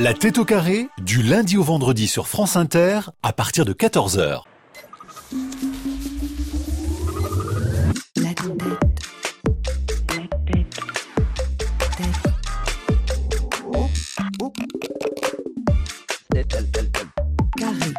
La tête au carré, du lundi au vendredi sur France Inter, à partir de 14h. La tête. Carré.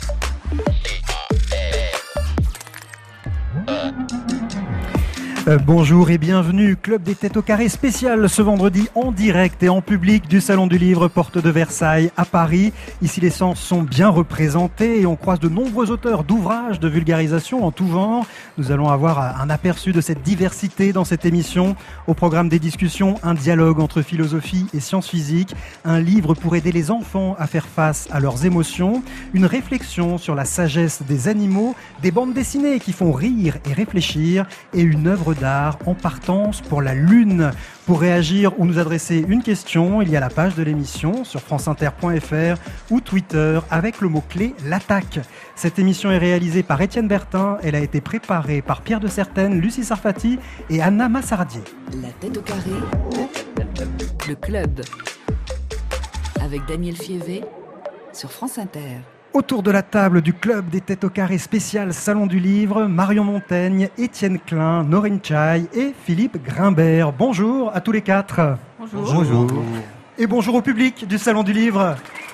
Bonjour et bienvenue, Club des Têtes au Carré spécial ce vendredi en direct et en public du Salon du Livre, porte de Versailles à Paris. Ici les sens sont bien représentés et on croise de nombreux auteurs d'ouvrages de vulgarisation en tout genre. Nous allons avoir un aperçu de cette diversité dans cette émission. Au programme des discussions, un dialogue entre philosophie et sciences physiques, un livre pour aider les enfants à faire face à leurs émotions, une réflexion sur la sagesse des animaux, des bandes dessinées qui font rire et réfléchir et une œuvre d'art en partance pour la Lune. Pour réagir ou nous adresser une question, il y a la page de l'émission sur franceinter.fr ou Twitter avec le mot-clé « l'attaque ». Cette émission est réalisée par Étienne Bertin. Elle a été préparée par Pierre de Certaine, Lucie Sarfati et Anna Massardier. La tête au carré. Le club. Avec Daniel Fievé sur France Inter. Autour de la table du Club des Têtes au Carré spécial Salon du Livre, Marion Montaigne, Étienne Klein, Norine Chai et Philippe Grimbert. Bonjour à tous les quatre. Bonjour. Bonjour. Et bonjour au public du Salon du Livre.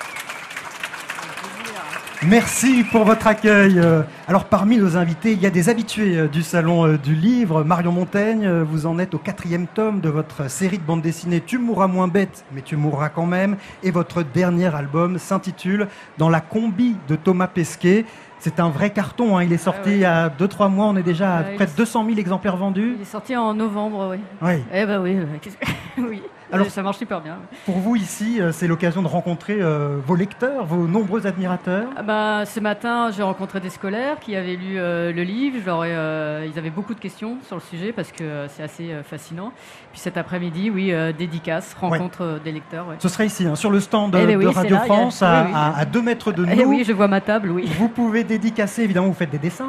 Merci pour votre accueil. Alors parmi nos invités, il y a des habitués du Salon du Livre. Marion Montaigne, vous en êtes au 4e tome de votre série de bande dessinée Tu mourras moins bête, mais tu mourras quand même. Et votre dernier album s'intitule Dans la combi de Thomas Pesquet. C'est un vrai carton, hein. Il est sorti il y a 2-3 mois, on est déjà à près de 200 000 exemplaires vendus. Il est sorti en novembre, oui. Oui. Eh ben oui, oui. Alors, ça marche super bien. Pour vous ici, c'est l'occasion de rencontrer vos lecteurs, vos nombreux admirateurs. Ce matin, j'ai rencontré des scolaires qui avaient lu le livre. Ils avaient beaucoup de questions sur le sujet parce que c'est assez fascinant. Puis cet après-midi, oui, dédicace, rencontre des lecteurs. Ouais. Ce sera ici, hein, sur le stand de Radio France, à 2 mètres de nous. Oui, je vois ma table, oui. Vous pouvez dédicacer, évidemment, vous faites des dessins.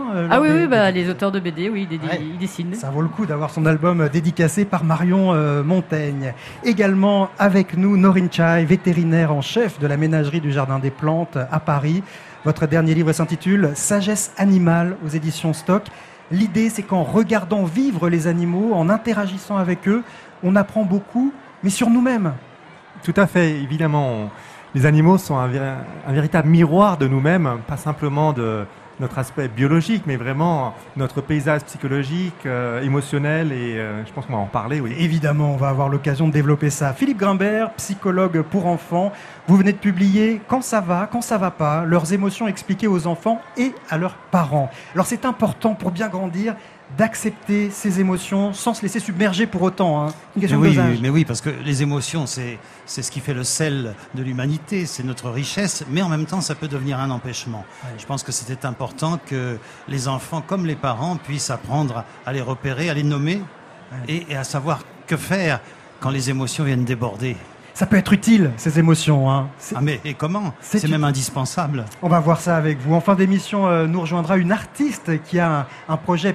Les auteurs de BD, oui, ils dessinent. Ça vaut le coup d'avoir son album dédicacé par Marion Montaigne. Également avec nous, Norine Chai, vétérinaire en chef de la ménagerie du Jardin des Plantes à Paris. Votre dernier livre s'intitule Sagesse animale aux éditions Stock. L'idée, c'est qu'en regardant vivre les animaux, en interagissant avec eux, on apprend beaucoup, mais sur nous-mêmes. Tout à fait, évidemment. Les animaux sont un véritable miroir de nous-mêmes, pas simplement de notre aspect biologique, mais vraiment notre paysage psychologique, émotionnel, et je pense qu'on va en parler. Oui. Évidemment, on va avoir l'occasion de développer ça. Philippe Grimbert, psychologue pour enfants, vous venez de publier « Quand ça va pas », leurs émotions expliquées aux enfants et à leurs parents. Alors c'est important pour bien grandir d'accepter ces émotions sans se laisser submerger pour autant. Hein. Une question de dosage. Mais oui, parce que les émotions, c'est ce qui fait le sel de l'humanité, c'est notre richesse, mais en même temps, ça peut devenir un empêchement. Ouais. Je pense que c'était important que les enfants, comme les parents, puissent apprendre à les repérer, à les nommer, et à savoir que faire quand les émotions viennent déborder. Ça peut être utile, ces émotions. Hein. Et comment ? C'est même indispensable. On va voir ça avec vous. En fin d'émission, nous rejoindra une artiste qui a un projet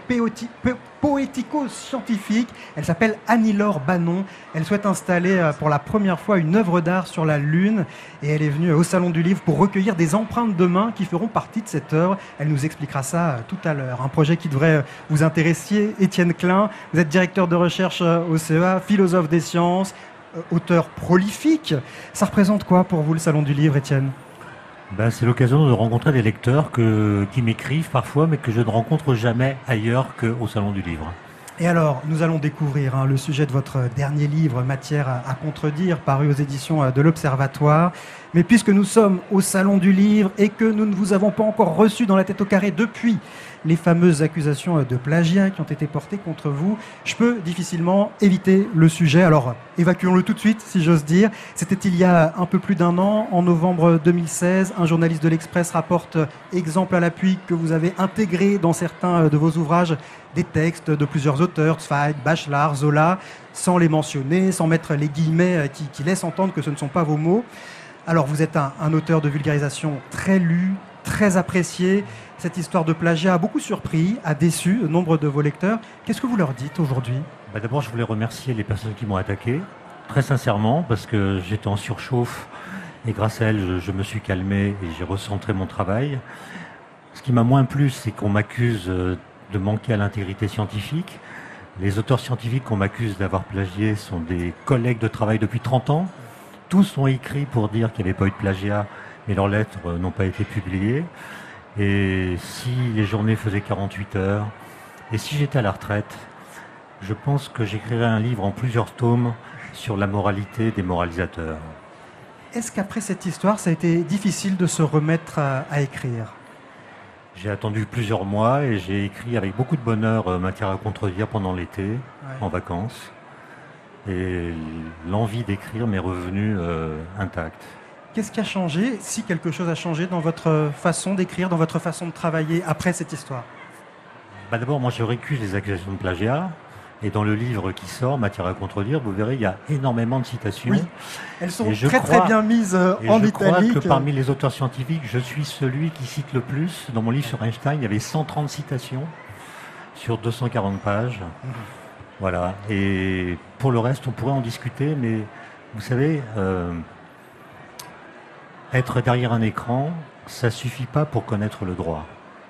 poético-scientifique. Elle s'appelle Annie-Laure Bannon. Elle souhaite installer pour la première fois une œuvre d'art sur la Lune. Et elle est venue au Salon du Livre pour recueillir des empreintes de main qui feront partie de cette œuvre. Elle nous expliquera ça tout à l'heure. Un projet qui devrait vous intéresser. Étienne Klein, vous êtes directeur de recherche au CEA, philosophe des sciences, auteur prolifique. Ça représente quoi pour vous le Salon du Livre, Étienne ? C'est l'occasion de rencontrer des lecteurs qui m'écrivent parfois, mais que je ne rencontre jamais ailleurs qu'au Salon du Livre. Et alors, nous allons découvrir le sujet de votre dernier livre, Matière à contredire, paru aux éditions de l'Observatoire. Mais puisque nous sommes au Salon du Livre et que nous ne vous avons pas encore reçu dans la tête au carré depuis les fameuses accusations de plagiat qui ont été portées contre vous, je peux difficilement éviter le sujet. Alors, évacuons-le tout de suite, si j'ose dire. C'était il y a un peu plus d'un an, en novembre 2016. Un journaliste de l'Express rapporte, exemple à l'appui, que vous avez intégré dans certains de vos ouvrages des textes de plusieurs auteurs, Zweig, Bachelard, Zola, sans les mentionner, sans mettre les guillemets qui laissent entendre que ce ne sont pas vos mots. Alors, vous êtes un auteur de vulgarisation très lu, très apprécié. Cette histoire de plagiat a beaucoup surpris, a déçu nombre de vos lecteurs. Qu'est-ce que vous leur dites aujourd'hui ? D'abord, je voulais remercier les personnes qui m'ont attaqué, très sincèrement, parce que j'étais en surchauffe Et grâce à elle, je me suis calmé et j'ai recentré mon travail. Ce qui m'a moins plu, c'est qu'on m'accuse de manquer à l'intégrité scientifique. Les auteurs scientifiques qu'on m'accuse d'avoir plagié sont des collègues de travail depuis 30 ans. Tous ont écrit pour dire qu'il n'y avait pas eu de plagiat, mais leurs lettres n'ont pas été publiées. Et si les journées faisaient 48 heures, et si j'étais à la retraite, je pense que j'écrirais un livre en plusieurs tomes sur la moralité des moralisateurs. Est-ce qu'après cette histoire, ça a été difficile de se remettre à écrire ? J'ai attendu plusieurs mois et j'ai écrit avec beaucoup de bonheur Matière à contredire pendant l'été, en vacances. Et l'envie d'écrire m'est revenue intacte. Qu'est-ce qui a changé, si quelque chose a changé dans votre façon d'écrire, dans votre façon de travailler après cette histoire ? D'abord, moi je récuse les accusations de plagiat. Et dans le livre qui sort, Matière à contredire, vous verrez, il y a énormément de citations. Oui, elles sont très bien mises en italique. Je crois que parmi les auteurs scientifiques, je suis celui qui cite le plus. Dans mon livre sur Einstein, il y avait 130 citations sur 240 pages. Voilà. Et pour le reste, on pourrait en discuter, mais vous savez, être derrière un écran, ça suffit pas pour connaître le droit.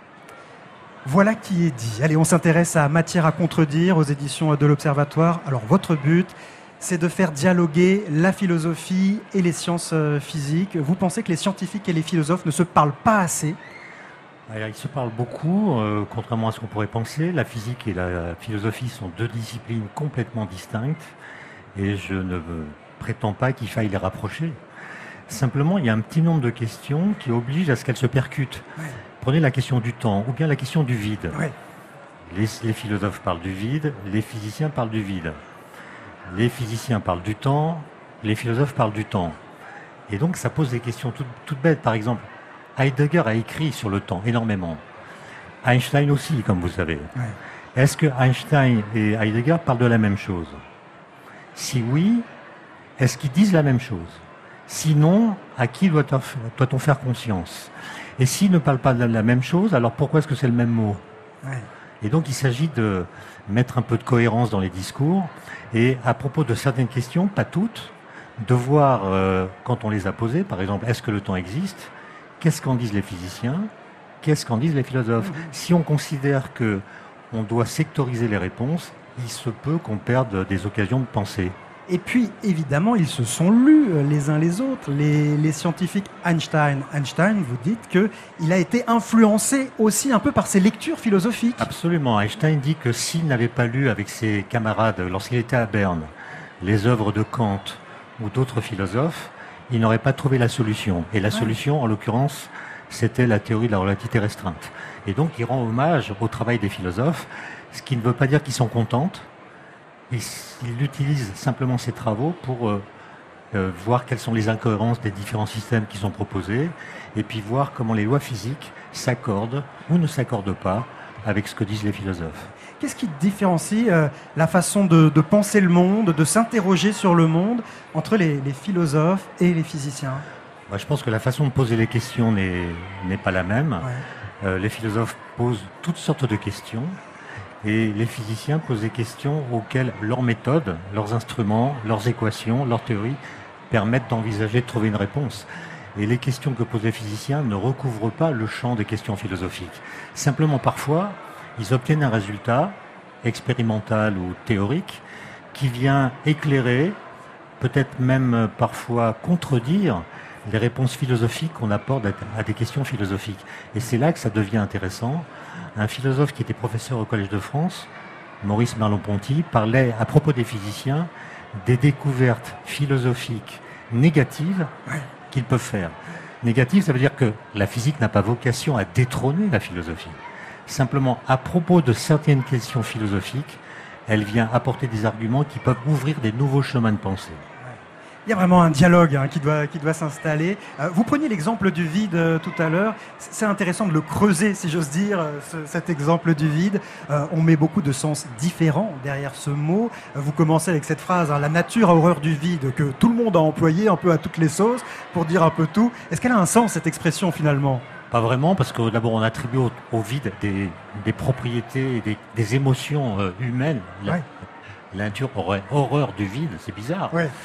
Voilà qui est dit. Allez, on s'intéresse à Matière à contredire aux éditions de l'Observatoire. Alors, votre but, c'est de faire dialoguer la philosophie et les sciences physiques. Vous pensez que les scientifiques et les philosophes ne se parlent pas assez ? Ils se parlent beaucoup, contrairement à ce qu'on pourrait penser. La physique et la philosophie sont deux disciplines complètement distinctes et je ne prétends pas qu'il faille les rapprocher. Simplement, il y a un petit nombre de questions qui obligent à ce qu'elles se percutent. Ouais. Prenez la question du temps ou bien la question du vide. Ouais. Les philosophes parlent du vide, les physiciens parlent du vide. Les physiciens parlent du temps, les philosophes parlent du temps. Et donc ça pose des questions toutes bêtes. Par exemple, Heidegger a écrit sur le temps énormément. Einstein aussi, comme vous savez. Ouais. Est-ce que Einstein et Heidegger parlent de la même chose ? Si oui, est-ce qu'ils disent la même chose ? Sinon, à qui doit-on faire confiance ? Et s'ils ne parlent pas de la même chose, alors pourquoi est-ce que c'est le même mot ? Ouais. Et donc il s'agit de mettre un peu de cohérence dans les discours. Et à propos de certaines questions, pas toutes, de voir, quand on les a posées, par exemple, est-ce que le temps existe ? Qu'est-ce qu'en disent les physiciens ? Qu'est-ce qu'en disent les philosophes ? Si on considère qu'on doit sectoriser les réponses, il se peut qu'on perde des occasions de penser. Et puis, évidemment, ils se sont lus les uns les autres. Les scientifiques Einstein, vous dites qu'il a été influencé aussi un peu par ses lectures philosophiques. Absolument. Einstein dit que s'il n'avait pas lu avec ses camarades, lorsqu'il était à Berne, les œuvres de Kant ou d'autres philosophes, il n'aurait pas trouvé la solution. Et la solution, en l'occurrence, c'était la théorie de la relativité restreinte. Et donc, il rend hommage au travail des philosophes, ce qui ne veut pas dire qu'ils sont contents. Il utilise simplement ses travaux pour voir quelles sont les incohérences des différents systèmes qui sont proposés et puis voir comment les lois physiques s'accordent ou ne s'accordent pas avec ce que disent les philosophes. Qu'est-ce qui différencie la façon de penser le monde, de s'interroger sur le monde entre les philosophes et les physiciens ? Je pense que la façon de poser les questions n'est pas la même. Ouais. Les philosophes posent toutes sortes de questions. Et les physiciens posent des questions auxquelles leurs méthodes, leurs instruments, leurs équations, leurs théories permettent d'envisager de trouver une réponse. Et les questions que posent les physiciens ne recouvrent pas le champ des questions philosophiques. Simplement, parfois, ils obtiennent un résultat expérimental ou théorique qui vient éclairer, peut-être même parfois contredire les réponses philosophiques qu'on apporte à des questions philosophiques. Et c'est là que ça devient intéressant. Un philosophe qui était professeur au Collège de France, Maurice Merleau-Ponty, parlait à propos des physiciens des découvertes philosophiques négatives qu'ils peuvent faire. Négatives, ça veut dire que la physique n'a pas vocation à détrôner la philosophie. Simplement, à propos de certaines questions philosophiques, elle vient apporter des arguments qui peuvent ouvrir des nouveaux chemins de pensée. Il y a vraiment un dialogue qui doit s'installer. Vous preniez l'exemple du vide tout à l'heure. C'est intéressant de le creuser, si j'ose dire, cet exemple du vide. On met beaucoup de sens différents derrière ce mot. Vous commencez avec cette phrase, la nature a horreur du vide, que tout le monde a employé un peu à toutes les sauces pour dire un peu tout. Est-ce qu'elle a un sens, cette expression, finalement ? Pas vraiment, parce que d'abord on attribue au vide des propriétés, des émotions humaines. La nature aurait horreur du vide, c'est bizarre. Ouais.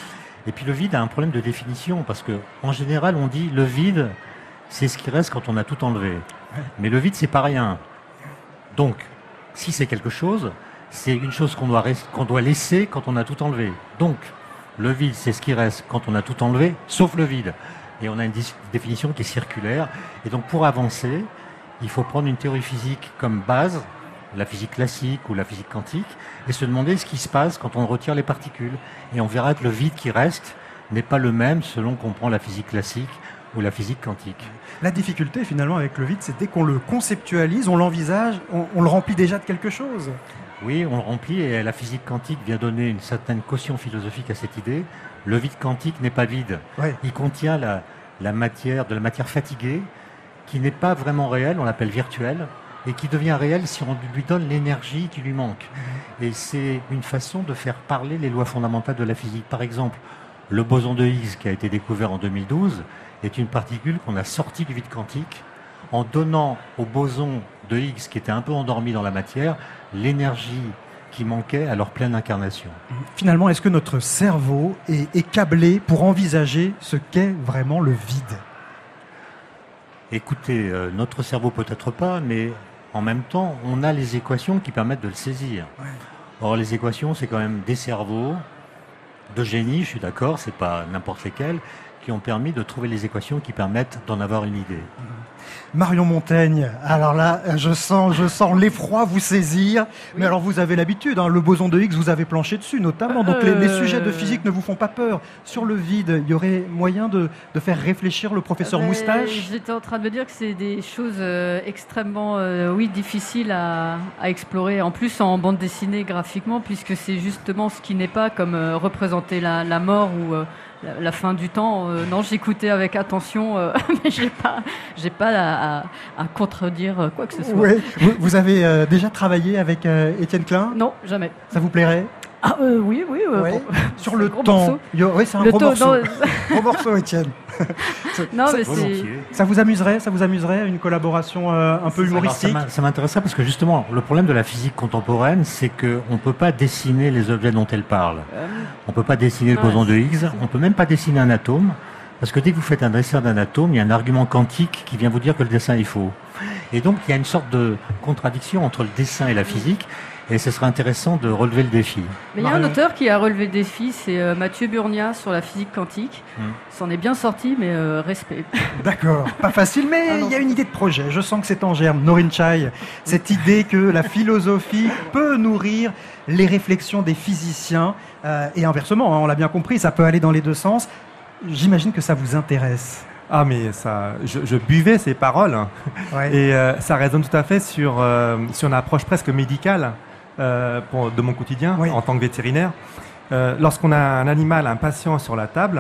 Et puis le vide a un problème de définition, parce que en général, on dit le vide, c'est ce qui reste quand on a tout enlevé. Mais le vide, c'est pas rien. Donc, si c'est quelque chose, c'est une chose qu'on doit laisser quand on a tout enlevé. Donc, le vide, c'est ce qui reste quand on a tout enlevé, sauf le vide. Et on a une définition qui est circulaire. Et donc, pour avancer, il faut prendre une théorie physique comme base, la physique classique ou la physique quantique, et se demander ce qui se passe quand on retire les particules. Et on verra que le vide qui reste n'est pas le même selon qu'on prend la physique classique ou la physique quantique. La difficulté finalement avec le vide, c'est dès qu'on le conceptualise, on l'envisage, on le remplit déjà de quelque chose. Oui, on le remplit, et la physique quantique vient donner une certaine caution philosophique à cette idée. Le vide quantique n'est pas vide. Ouais. Il contient de la matière fatiguée qui n'est pas vraiment réelle, on l'appelle virtuelle, et qui devient réelle si on lui donne l'énergie qui lui manque. Et c'est une façon de faire parler les lois fondamentales de la physique. Par exemple, le boson de Higgs, qui a été découvert en 2012, est une particule qu'on a sortie du vide quantique en donnant au boson de Higgs, qui était un peu endormi dans la matière, l'énergie qui manquait à leur pleine incarnation. Finalement, est-ce que notre cerveau est câblé pour envisager ce qu'est vraiment le vide ? Écoutez, notre cerveau peut-être pas, mais en même temps, on a les équations qui permettent de le saisir. Ouais. Or, les équations, c'est quand même des cerveaux de génie, je suis d'accord, c'est pas n'importe lesquels, qui ont permis de trouver les équations qui permettent d'en avoir une idée. Marion Montaigne, alors là, je sens l'effroi vous saisir. Oui. Mais alors, vous avez l'habitude, hein, le boson de Higgs, vous avez planché dessus notamment. Donc, les sujets de physique ne vous font pas peur. Sur le vide, il y aurait moyen de faire réfléchir le professeur Moustache ? J'étais en train de me dire que c'est des choses extrêmement difficiles à explorer. En plus, en bande dessinée, graphiquement, puisque c'est justement ce qui n'est pas comme représenter la mort ou... la fin du temps, non, j'écoutais avec attention, mais j'ai pas à contredire quoi que ce soit. Oui. Vous avez déjà travaillé avec Étienne Klein ? Non, jamais. Ça vous plairait ? Oui. Ouais. Bon. Sur le temps. Oui, c'est un gros morceau. Gros morceau, Étienne. Non, mais ça vous amuserait une collaboration un peu humoristique ? Alors, ça m'intéresserait parce que justement, le problème de la physique contemporaine, c'est qu'on ne peut pas dessiner les objets dont elle parle. On ne peut pas dessiner le boson de Higgs, on ne peut même pas dessiner un atome, parce que dès que vous faites un dessin d'un atome, il y a un argument quantique qui vient vous dire que le dessin est faux. Et donc, il y a une sorte de contradiction entre le dessin et la physique. Et ce serait intéressant de relever le défi. Mais il y a un auteur qui a relevé le défi, c'est Mathieu Burnia sur la physique quantique. C'en est bien sorti, mais respect. D'accord, pas facile, mais il y a une idée de projet. Je sens que c'est en germe. Norin Chai, cette idée que la philosophie peut nourrir les réflexions des physiciens. Et inversement, hein, on l'a bien compris, ça peut aller dans les deux sens. J'imagine que ça vous intéresse. Ah mais ça, je buvais ces paroles, ouais. Et ça résonne tout à fait sur une approche presque médicale de mon quotidien, oui. En tant que vétérinaire. Lorsqu'on a un animal, un patient sur la table,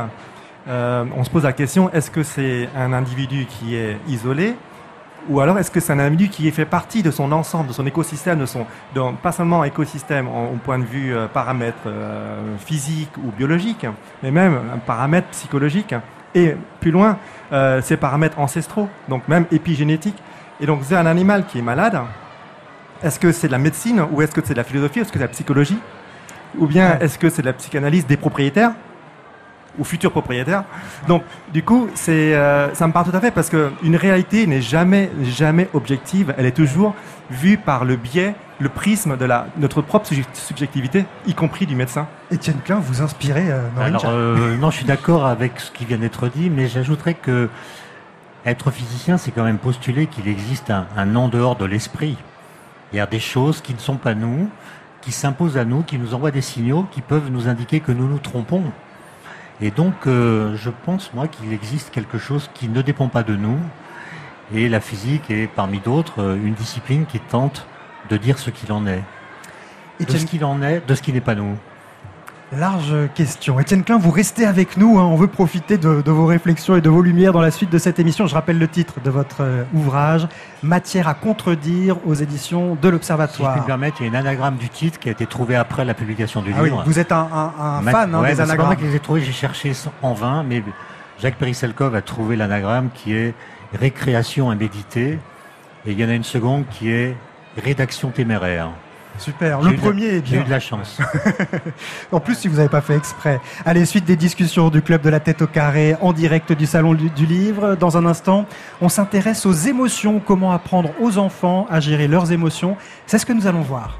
on se pose la question, est-ce que c'est un individu qui est isolé ou alors est-ce que c'est un individu qui fait partie de son ensemble, de son écosystème, pas seulement écosystème au point de vue paramètres physiques ou biologiques, mais même un paramètre psychologique. Et plus loin, ces paramètres ancestraux, donc même épigénétiques. Et donc, c'est un animal qui est malade. Est-ce que c'est de la médecine ou est-ce que c'est de la philosophie? Est-ce que c'est de la psychologie? Ou bien est-ce que c'est de la psychanalyse des propriétaires ou futurs propriétaires? Donc, du coup, ça me parle tout à fait parce qu'une réalité n'est jamais objective. Elle est toujours vue par le biais, le prisme de notre propre subjectivité, y compris du médecin. Étienne Klein, vous inspirez Norin Chai. Non, je suis d'accord avec ce qui vient d'être dit, mais j'ajouterais que être physicien, c'est quand même postuler qu'il existe un en dehors de l'esprit. Il y a des choses qui ne sont pas nous, qui s'imposent à nous, qui nous envoient des signaux, qui peuvent nous indiquer que nous nous trompons. Et donc, je pense, moi, qu'il existe quelque chose qui ne dépend pas de nous. Et la physique est, parmi d'autres, une discipline qui tente de dire ce qu'il en est. De ce qu'il en est, de ce qui n'est pas nous. Large question. Étienne Klein, vous restez avec nous. On veut profiter de vos réflexions et de vos lumières dans la suite de cette émission. Je rappelle le titre de votre ouvrage, Matière à contredire, aux éditions de l'Observatoire. Si je puis me permettre, il y a une anagramme du titre qui a été trouvée après la publication du livre. Oui, vous êtes un fan des anagrammes. C'est pas moi qui les ai trouvés, j'ai cherché en vain, mais Jacques Periselkov a trouvé l'anagramme qui est récréation à méditer, et il y en a une seconde qui est rédaction téméraire. Super. Le premier est J'ai bien. eu de la chance. En plus, si vous n'avez pas fait exprès. Allez, suite des discussions du Club de la Tête au Carré en direct du Salon du Livre. Dans un instant, on s'intéresse aux émotions. Comment apprendre aux enfants à gérer leurs émotions. C'est ce que nous allons voir.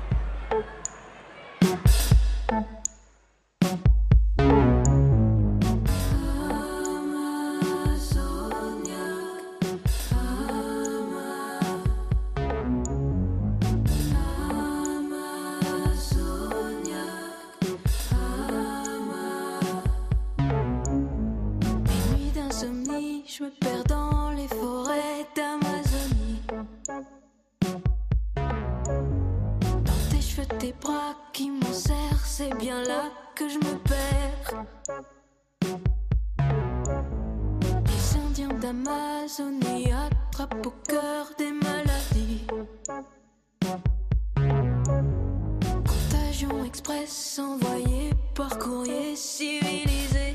Je me perds dans les forêts d'Amazonie. Dans tes cheveux, tes bras qui m'en serrent, c'est bien là que je me perds. Les Indiens d'Amazonie attrapent au cœur des maladies. Contagion express envoyée par courrier civilisé.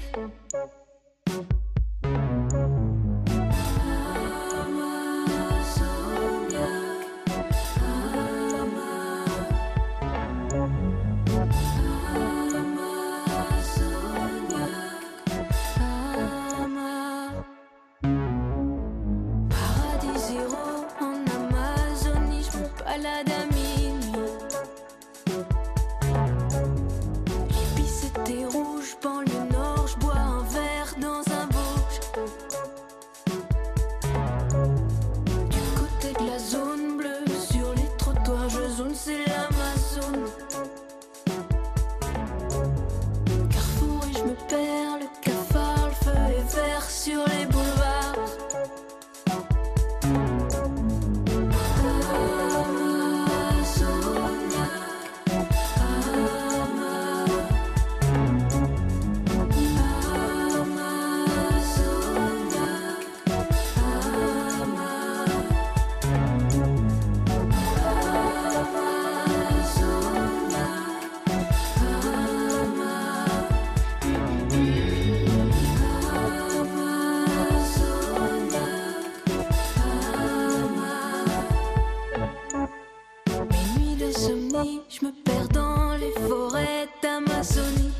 Je me perds dans les forêts d'Amazonie.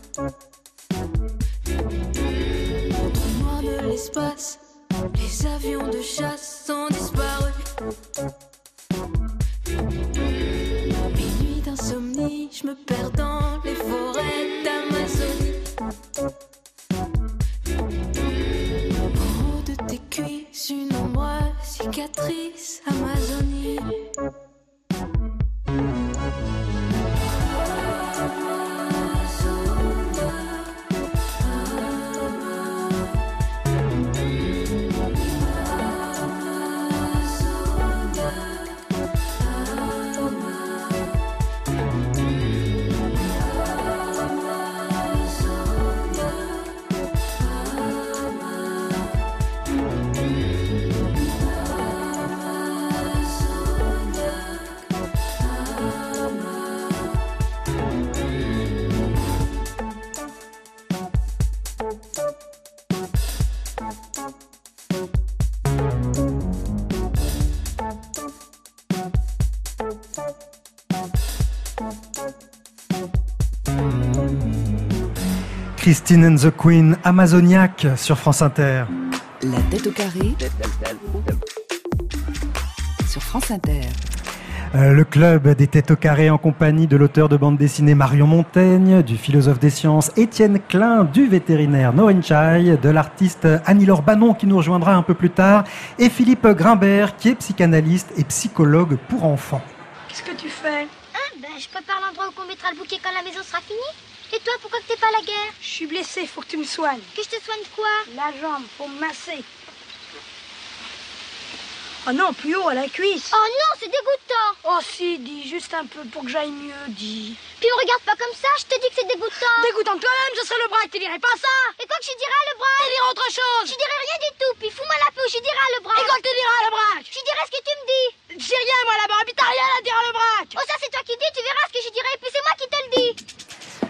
Au trou noir de l'espace, les avions de chasse ont disparu. Mes nuits d'insomnie, je me perds dans les forêts d'Amazonie. En haut de tes cuisses, une ombre cicatrice, Amazonie. Christine and the Queen, Amazoniaque sur France Inter. La Tête au Carré sur France Inter. Le club des Têtes au Carré en compagnie de l'auteur de bande dessinée Marion Montaigne, du philosophe des sciences Étienne Klein, du vétérinaire Norin Chai, de l'artiste Annie-Laure Banon qui nous rejoindra un peu plus tard, et Philippe Grimbert qui est psychanalyste et psychologue pour enfants. Qu'est-ce que tu fais? Je prépare l'endroit où on mettra le bouquet quand la maison sera finie. Et toi, pourquoi que t'es pas à la guerre? Je suis blessé, faut que tu me soignes. Que je te soigne quoi? La jambe, faut me masser. Oh non, plus haut, à la cuisse. Oh non, c'est dégoûtant. Oh si, dis juste un peu pour que j'aille mieux, dis. Puis me regarde pas comme ça, je te dis que c'est dégoûtant. Dégoûtant toi-même, ce serait le bras, tu dirais pas ça. Et quoi que je dirais le bras? Tu dirais autre chose. Je dirais rien du tout, puis fous-moi la peau, je dirais le bras. Et quoi que tu diras le bras? Je dirais ce que tu me dis. Je dis rien moi là-bas, puis t'as rien à dire le bras. Oh ça c'est toi qui dis, tu verras ce que je dirais, et puis c'est moi qui te le dis.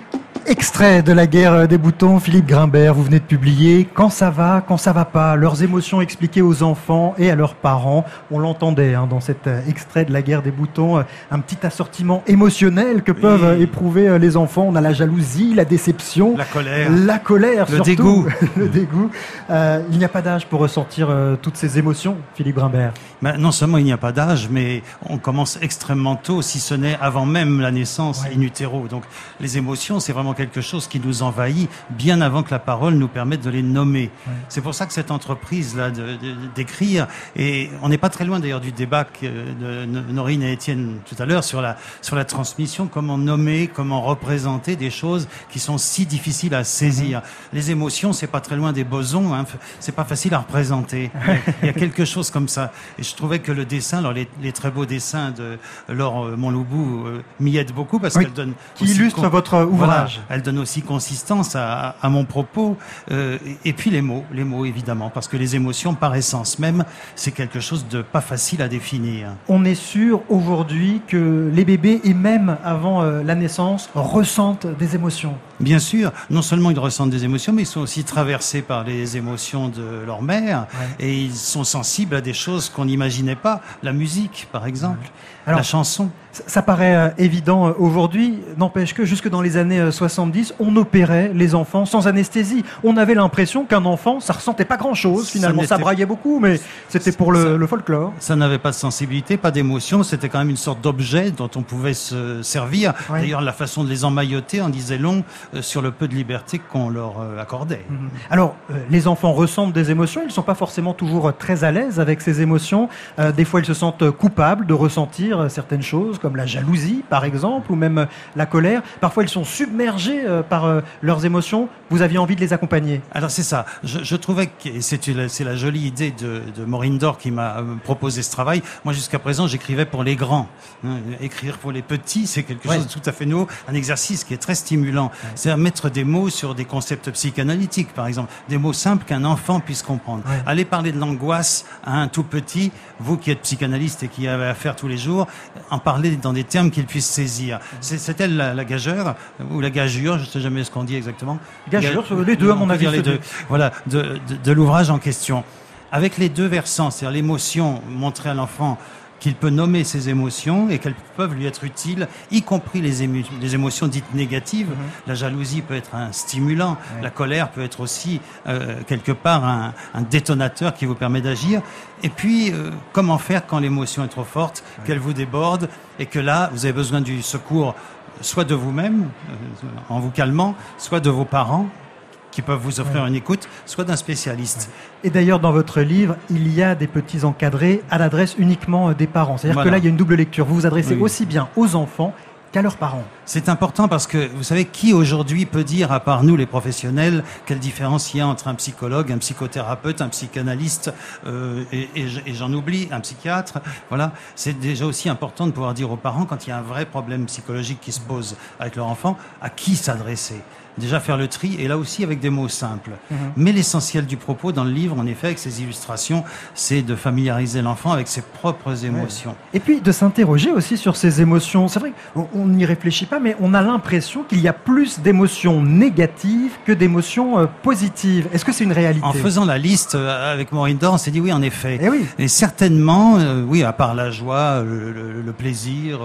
Extrait de La guerre des boutons, Philippe Grimbert, vous venez de publier Quand ça va pas, leurs émotions expliquées aux enfants et à leurs parents. On l'entendait dans cet extrait de La guerre des boutons, un petit assortiment émotionnel que peuvent éprouver les enfants. On a la jalousie, la déception, la colère le surtout, dégoût. Le dégoût. Il n'y a pas d'âge pour ressentir toutes ces émotions, Philippe Grimbert. Non seulement il n'y a pas d'âge, mais on commence extrêmement tôt, si ce n'est avant même la naissance in utero. Donc les émotions, c'est vraiment quelque chose qui nous envahit bien avant que la parole nous permette de les nommer. C'est pour ça que cette entreprise-là d'écrire, et on n'est pas très loin d'ailleurs du débat de Norine et Étienne tout à l'heure sur la transmission, comment nommer, comment représenter des choses qui sont si difficiles à saisir. Les émotions, c'est pas très loin des bosons, c'est pas facile à représenter. Il y a quelque chose comme ça. Et je trouvais que le dessin, alors les très beaux dessins de Laure Montloubou m'y aident beaucoup parce qu'elle donne... Qui illustre votre ouvrage. Elle donne aussi consistance à mon propos. Et puis les mots évidemment, parce que les émotions, par essence même, c'est quelque chose de pas facile à définir. On est sûr aujourd'hui que les bébés, et même avant la naissance, ressentent des émotions. Bien sûr, non seulement ils ressentent des émotions, mais ils sont aussi traversés par les émotions de leur mère, et ils sont sensibles à des choses qu'on n'imaginait pas. La musique, par exemple, la chanson. Ça paraît évident aujourd'hui, n'empêche que jusque dans les années 70, on opérait les enfants sans anesthésie. On avait l'impression qu'un enfant, ça ressentait pas grand-chose finalement. Ça braillait beaucoup, mais c'était pour le folklore. Ça n'avait pas de sensibilité, pas d'émotion. C'était quand même une sorte d'objet dont on pouvait se servir. D'ailleurs, la façon de les emmailloter en disait long sur le peu de liberté qu'on leur accordait. Alors, les enfants ressentent des émotions. Ils ne sont pas forcément toujours très à l'aise avec ces émotions. Des fois, ils se sentent coupables de ressentir certaines choses, comme la jalousie, par exemple, ou même la colère. Parfois, ils sont submergés par leurs émotions. Vous aviez envie de les accompagner. Alors, c'est ça. Je trouvais que c'est la jolie idée de Maureen Dore qui m'a proposé ce travail. Moi, jusqu'à présent, j'écrivais pour les grands. Écrire pour les petits, c'est quelque chose de tout à fait nouveau. Un exercice qui est très stimulant. C'est-à-dire mettre des mots sur des concepts psychanalytiques, par exemple. Des mots simples qu'un enfant puisse comprendre. Allez parler de l'angoisse à un tout petit, vous qui êtes psychanalyste et qui avez affaire tous les jours, en parler dans des termes qu'il puisse saisir. C'est elle la gageure ou la gageure, je ne sais jamais ce qu'on dit exactement. Gageure, les deux à mon avis. Les deux. Voilà, de l'ouvrage en question. Avec les deux versants, c'est-à-dire l'émotion, montrer à l'enfant qu'il peut nommer ses émotions et qu'elles peuvent lui être utiles, y compris les émotions dites négatives. La jalousie peut être un stimulant, la colère peut être aussi quelque part un détonateur qui vous permet d'agir. Et puis, comment faire quand l'émotion est trop forte, qu'elle vous déborde et que là, vous avez besoin du secours soit de vous-même, en vous calmant, soit de vos parents, qui peuvent vous offrir une écoute, soit d'un spécialiste. Et d'ailleurs, dans votre livre, il y a des petits encadrés à l'adresse uniquement des parents. C'est-à-dire que là, il y a une double lecture. Vous vous adressez aussi bien aux enfants qu'à leurs parents. C'est important parce que, vous savez, qui aujourd'hui peut dire, à part nous les professionnels, quelle différence il y a entre un psychologue, un psychothérapeute, un psychanalyste, et j'en oublie, un psychiatre. Voilà. C'est déjà aussi important de pouvoir dire aux parents, quand il y a un vrai problème psychologique qui se pose avec leur enfant, à qui s'adresser. Déjà faire le tri, et là aussi avec des mots simples. Mais l'essentiel du propos dans le livre, en effet, avec ses illustrations, c'est de familiariser l'enfant avec ses propres émotions. Et puis de s'interroger aussi sur ses émotions. C'est vrai qu'on n'y réfléchit pas, mais on a l'impression qu'il y a plus d'émotions négatives que d'émotions positives. Est-ce que c'est une réalité ? En faisant la liste avec Maureen Dore, on s'est dit oui, en effet. Et certainement, oui, à part la joie, le plaisir...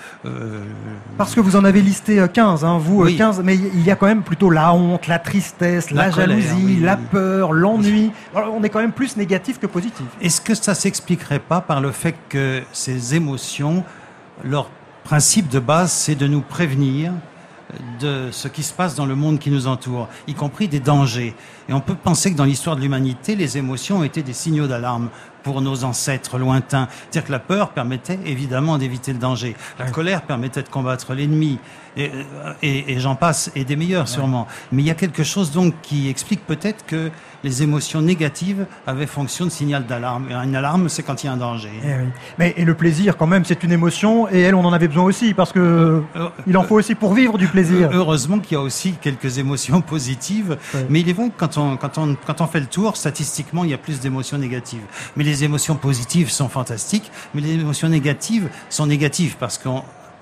Parce que vous en avez listé 15, vous, 15, mais il y a quand même plutôt la honte, la tristesse, la jalousie, la peur, l'ennui. Alors, on est quand même plus négatif que positif. Est-ce que ça s'expliquerait pas par le fait que ces émotions, leur principe de base, c'est de nous prévenir de ce qui se passe dans le monde qui nous entoure, y compris des dangers. Et on peut penser que dans l'histoire de l'humanité, les émotions ont été des signaux d'alarme pour nos ancêtres lointains. C'est-à-dire que la peur permettait évidemment d'éviter le danger. La colère permettait de combattre l'ennemi. Et j'en passe, et des meilleurs sûrement. Mais il y a quelque chose donc qui explique peut-être que les émotions négatives avaient fonction de signal d'alarme. Et une alarme, c'est quand il y a un danger. Mais le plaisir, quand même, c'est une émotion, et elle, on en avait besoin aussi, parce que il en faut aussi pour vivre du plaisir. Heureusement qu'il y a aussi quelques émotions positives, mais il est vrai que quand on fait le tour, statistiquement, il y a plus d'émotions négatives. Mais les émotions positives sont fantastiques, mais les émotions négatives sont négatives parce qu'on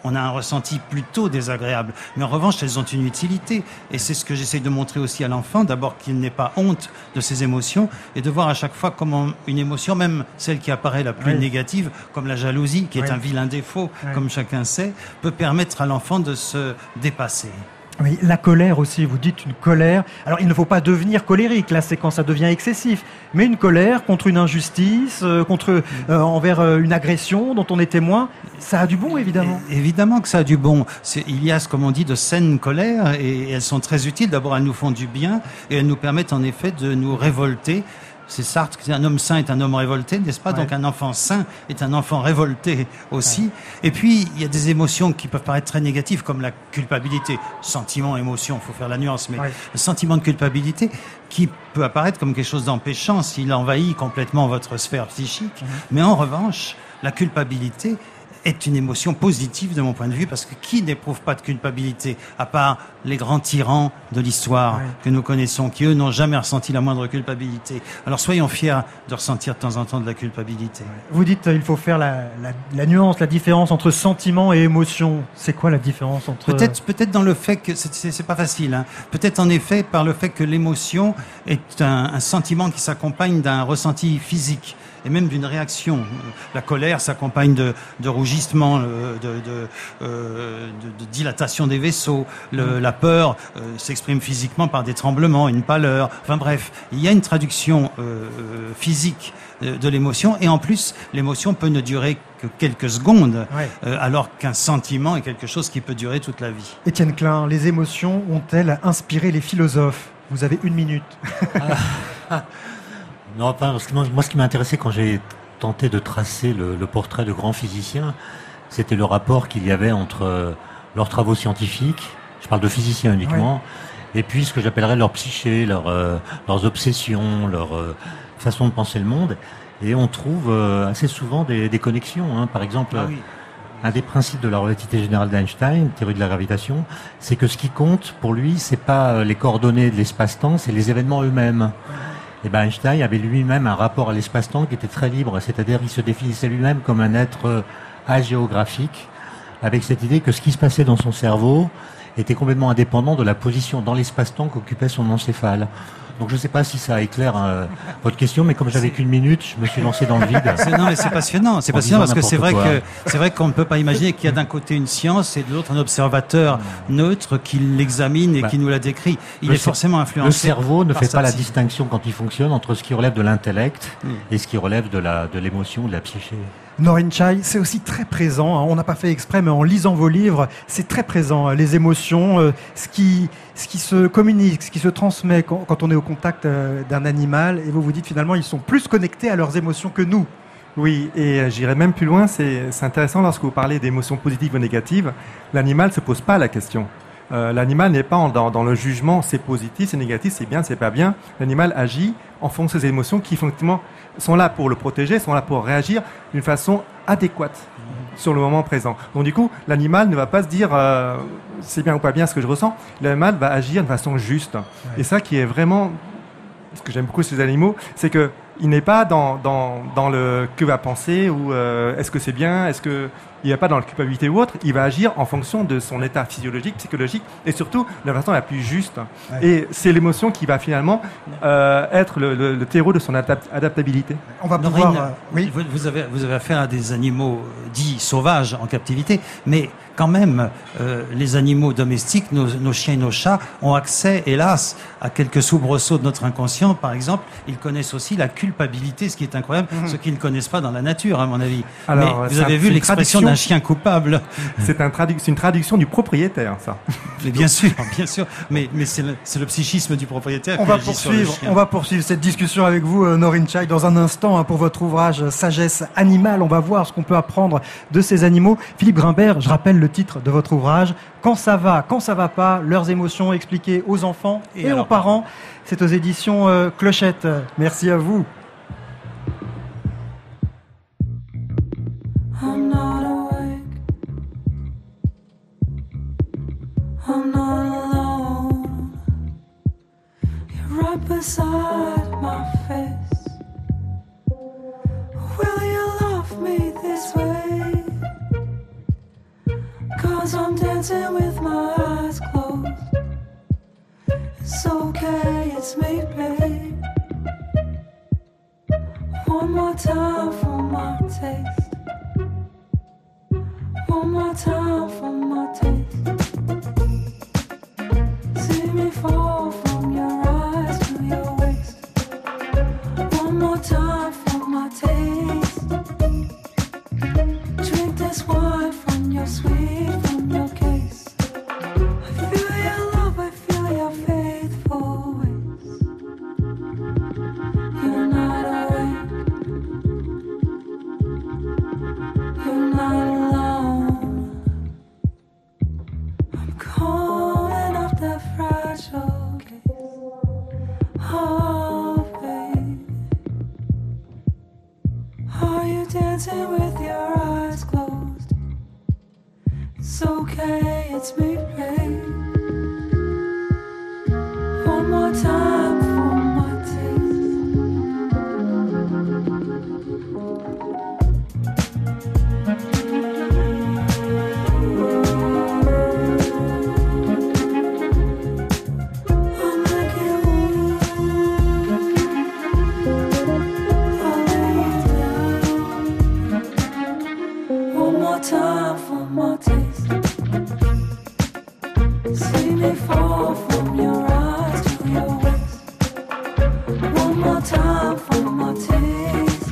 on a un ressenti plutôt désagréable. Mais en revanche, elles ont une utilité. Et c'est ce que j'essaye de montrer aussi à l'enfant. D'abord, qu'il n'ait pas honte de ses émotions et de voir à chaque fois comment une émotion, même celle qui apparaît la plus négative, comme la jalousie, qui est un vilain défaut, comme chacun sait, peut permettre à l'enfant de se dépasser. Oui, la colère aussi, vous dites une colère. Alors, il ne faut pas devenir colérique, là, c'est quand ça devient excessif. Mais une colère contre une injustice, envers une agression dont on est témoin, ça a du bon, évidemment. Évidemment que ça a du bon. Il y a, comme on dit, de saines colères, et elles sont très utiles. D'abord, elles nous font du bien, et elles nous permettent en effet de nous révolter. C'est Sartre qui dit un homme sain est un homme révolté, n'est-ce pas? Donc un enfant sain est un enfant révolté aussi. Et puis il y a des émotions qui peuvent paraître très négatives, comme la culpabilité, sentiment, émotion, il faut faire la nuance, mais le sentiment de culpabilité qui peut apparaître comme quelque chose d'empêchant s'il envahit complètement votre sphère psychique. Mais en revanche, la culpabilité est une émotion positive de mon point de vue, parce que qui n'éprouve pas de culpabilité, à part les grands tyrans de l'histoire que nous connaissons, qui eux n'ont jamais ressenti la moindre culpabilité. Alors soyons fiers de ressentir de temps en temps de la culpabilité. Vous dites il faut faire la nuance, la différence entre sentiment et émotion. C'est quoi la différence entre... Peut-être dans le fait que c'est pas facile, hein. Peut-être en effet par le fait que l'émotion est un sentiment qui s'accompagne d'un ressenti physique et même d'une réaction. La colère s'accompagne de rougissement, de dilatation des vaisseaux. La peur s'exprime physiquement par des tremblements, une pâleur. Enfin bref, il y a une traduction physique de l'émotion, et en plus, l'émotion peut ne durer que quelques secondes, alors qu'un sentiment est quelque chose qui peut durer toute la vie. Étienne Klein, les émotions ont-elles inspiré les philosophes? Vous avez 1 minute. Non, enfin, parce que moi, ce qui m'a intéressé quand j'ai tenté de tracer le portrait de grands physiciens, c'était le rapport qu'il y avait entre leurs travaux scientifiques, je parle de physiciens uniquement, et puis ce que j'appellerais leur psyché, leurs obsessions, leur façon de penser le monde. Et on trouve assez souvent des connexions. Hein. Par exemple, un des principes de la relativité générale d'Einstein, théorie de la gravitation, c'est que ce qui compte pour lui, c'est pas les coordonnées de l'espace-temps, c'est les événements eux-mêmes. Et ben Einstein avait lui-même un rapport à l'espace-temps qui était très libre, c'est-à-dire il se définissait lui-même comme un être agéographique, avec cette idée que ce qui se passait dans son cerveau était complètement indépendant de la position dans l'espace-temps qu'occupait son encéphale. Donc je ne sais pas si ça éclaire votre question, mais comme j'avais qu'1 minute, je me suis lancé dans le vide. Non, mais c'est passionnant. C'est passionnant parce que c'est vrai qu'on ne peut pas imaginer qu'il y a d'un côté une science et de l'autre un observateur neutre qui l'examine et qui nous la décrit. Il est forcément influencé. Le cerveau ne fait pas la distinction quand il fonctionne entre ce qui relève de l'intellect et ce qui relève de l'émotion, de la psyché. Norin Chai, c'est aussi très présent, hein. On n'a pas fait exprès, mais en lisant vos livres, c'est très présent, les émotions, ce qui se communique, ce qui se transmet quand on est au contact d'un animal. Et vous vous dites finalement, ils sont plus connectés à leurs émotions que nous. Oui, et j'irai même plus loin, c'est intéressant lorsque vous parlez d'émotions positives ou négatives, l'animal ne se pose pas la question. L'animal n'est pas dans le jugement, c'est positif, c'est négatif, c'est bien, c'est pas bien. L'animal agit en fonction de ses émotions qui effectivement sont là pour le protéger, sont là pour réagir d'une façon adéquate sur le moment présent. Donc du coup, l'animal ne va pas se dire c'est bien ou pas bien ce que je ressens. L'animal va agir de façon juste. Et ça qui est vraiment ce que j'aime beaucoup chez les animaux, c'est que il n'est pas dans le que va penser ou est-ce que c'est bien, est-ce que il n'est pas dans la culpabilité ou autre, il va agir en fonction de son état physiologique, psychologique et surtout de la façon la plus juste. Et c'est l'émotion qui va finalement être le terreau de son adaptabilité. On va Norin, pouvoir... oui. Vous avez affaire à des animaux dits sauvages en captivité, mais quand même, les animaux domestiques, nos chiens et nos chats, ont accès, hélas, à quelques soubresauts de notre inconscient. Par exemple, ils connaissent aussi la culpabilité, ce qui est incroyable, ce qu'ils ne connaissent pas dans la nature, à mon avis. Alors, mais vous avez vu l'expression d'un chien coupable. C'est une traduction du propriétaire, ça. Mais bien sûr. Mais c'est le psychisme du propriétaire. On va poursuivre cette discussion avec vous, Norin Chai, dans un instant, pour votre ouvrage Sagesse animale. On va voir ce qu'on peut apprendre de ces animaux. Philippe Grimbert, je rappelle le titre de votre ouvrage, Quand ça va pas, leurs émotions expliquées aux enfants et aux parents. C'est aux éditions Clochette. Merci à vous. I'm not awake. I'm not alone. You're right beside my face. Will you love me this way? 'cause I'm dancing with my eyes closed. It's okay, it's make believe. One more time for my taste. One more time for my taste. See me fall from your eyes to your waist. One more time for my taste. Drink this wine from your sweet, from your case. I feel your love, I feel your faithful ways. You're not awake, you're not alone. I'm calling up that fragile case. Oh, baby, are you dancing with your eyes closed? It's okay, it's me, babe. One more time for my taste. I'm making room. I'll lay you down. One more time for my taste. See me fall from your eyes to your waist. One more time for my taste.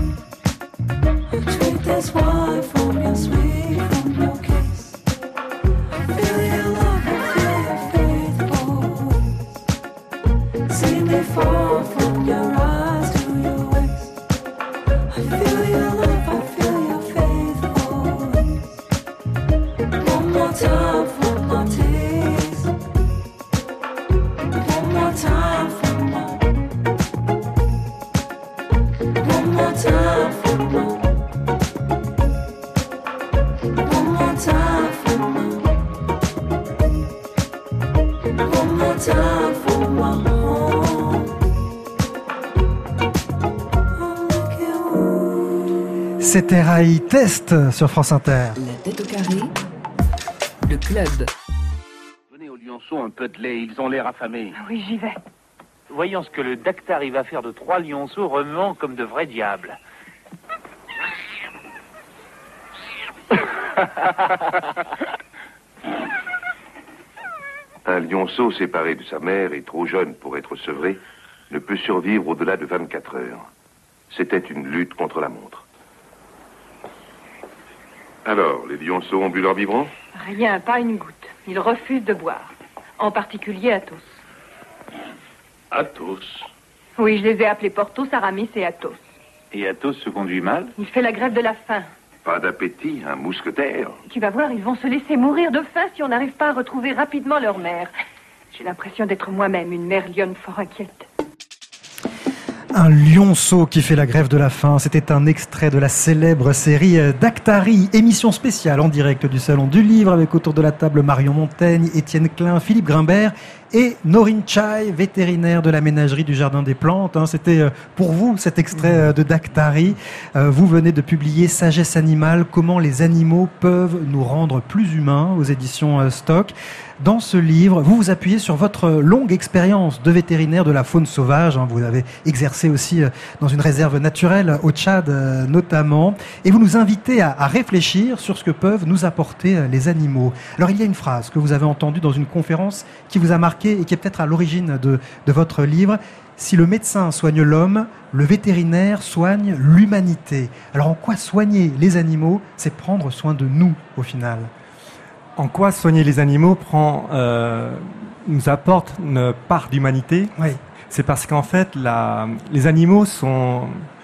I drink this wine from your sweet, from your case. I feel your love, I feel your faithful ways. See me fall from your eyes to your waist. I feel your love, I feel your faithful ways. One more time for my taste. One more time for my. One more time for my. One more time for my. One more time for my home. I'm making room. C'était Raï Test sur France Inter. La tête au carré, le club. Donnez aux lionceaux un peu de lait, ils ont l'air affamés. Oui, j'y vais. Voyons ce que le Dactari va faire de 3 lionceaux remuant comme de vrais diables. Un lionceau séparé de sa mère et trop jeune pour être sevré ne peut survivre au-delà de 24 heures. C'était une lutte contre la montre. Alors, les lionceaux ont bu leur biberon? Rien, pas une goutte. Ils refusent de boire. En particulier Athos. Athos. Oui, je les ai appelés Porthos, Aramis et Athos. Et Athos se conduit mal? Il fait la grève de la faim. Pas d'appétit, un mousquetaire. Tu vas voir, ils vont se laisser mourir de faim si on n'arrive pas à retrouver rapidement leur mère. J'ai l'impression d'être moi-même une mère lionne fort inquiète. Un lionceau qui fait la grève de la faim. C'était un extrait de la célèbre série Dactari, émission spéciale en direct du Salon du Livre avec autour de la table Marion Montaigne, Étienne Klein, Philippe Grimbert et Norine Chai, vétérinaire de la ménagerie du Jardin des Plantes. C'était pour vous cet extrait de Dactari. Vous venez de publier Sagesse animale, comment les animaux peuvent nous rendre plus humains aux éditions Stock. Dans ce livre, vous vous appuyez sur votre longue expérience de vétérinaire de la faune sauvage. Vous avez exercé aussi dans une réserve naturelle au Tchad notamment. Et vous nous invitez à réfléchir sur ce que peuvent nous apporter les animaux. Alors il y a une phrase que vous avez entendue dans une conférence qui vous a marqué et qui est peut-être à l'origine de votre livre. Si le médecin soigne l'homme, le vétérinaire soigne l'humanité. Alors en quoi soigner les animaux, c'est prendre soin de nous au final? En quoi soigner les animaux nous apporte une part d'humanité? Oui. C'est parce qu'en fait, les animaux sont...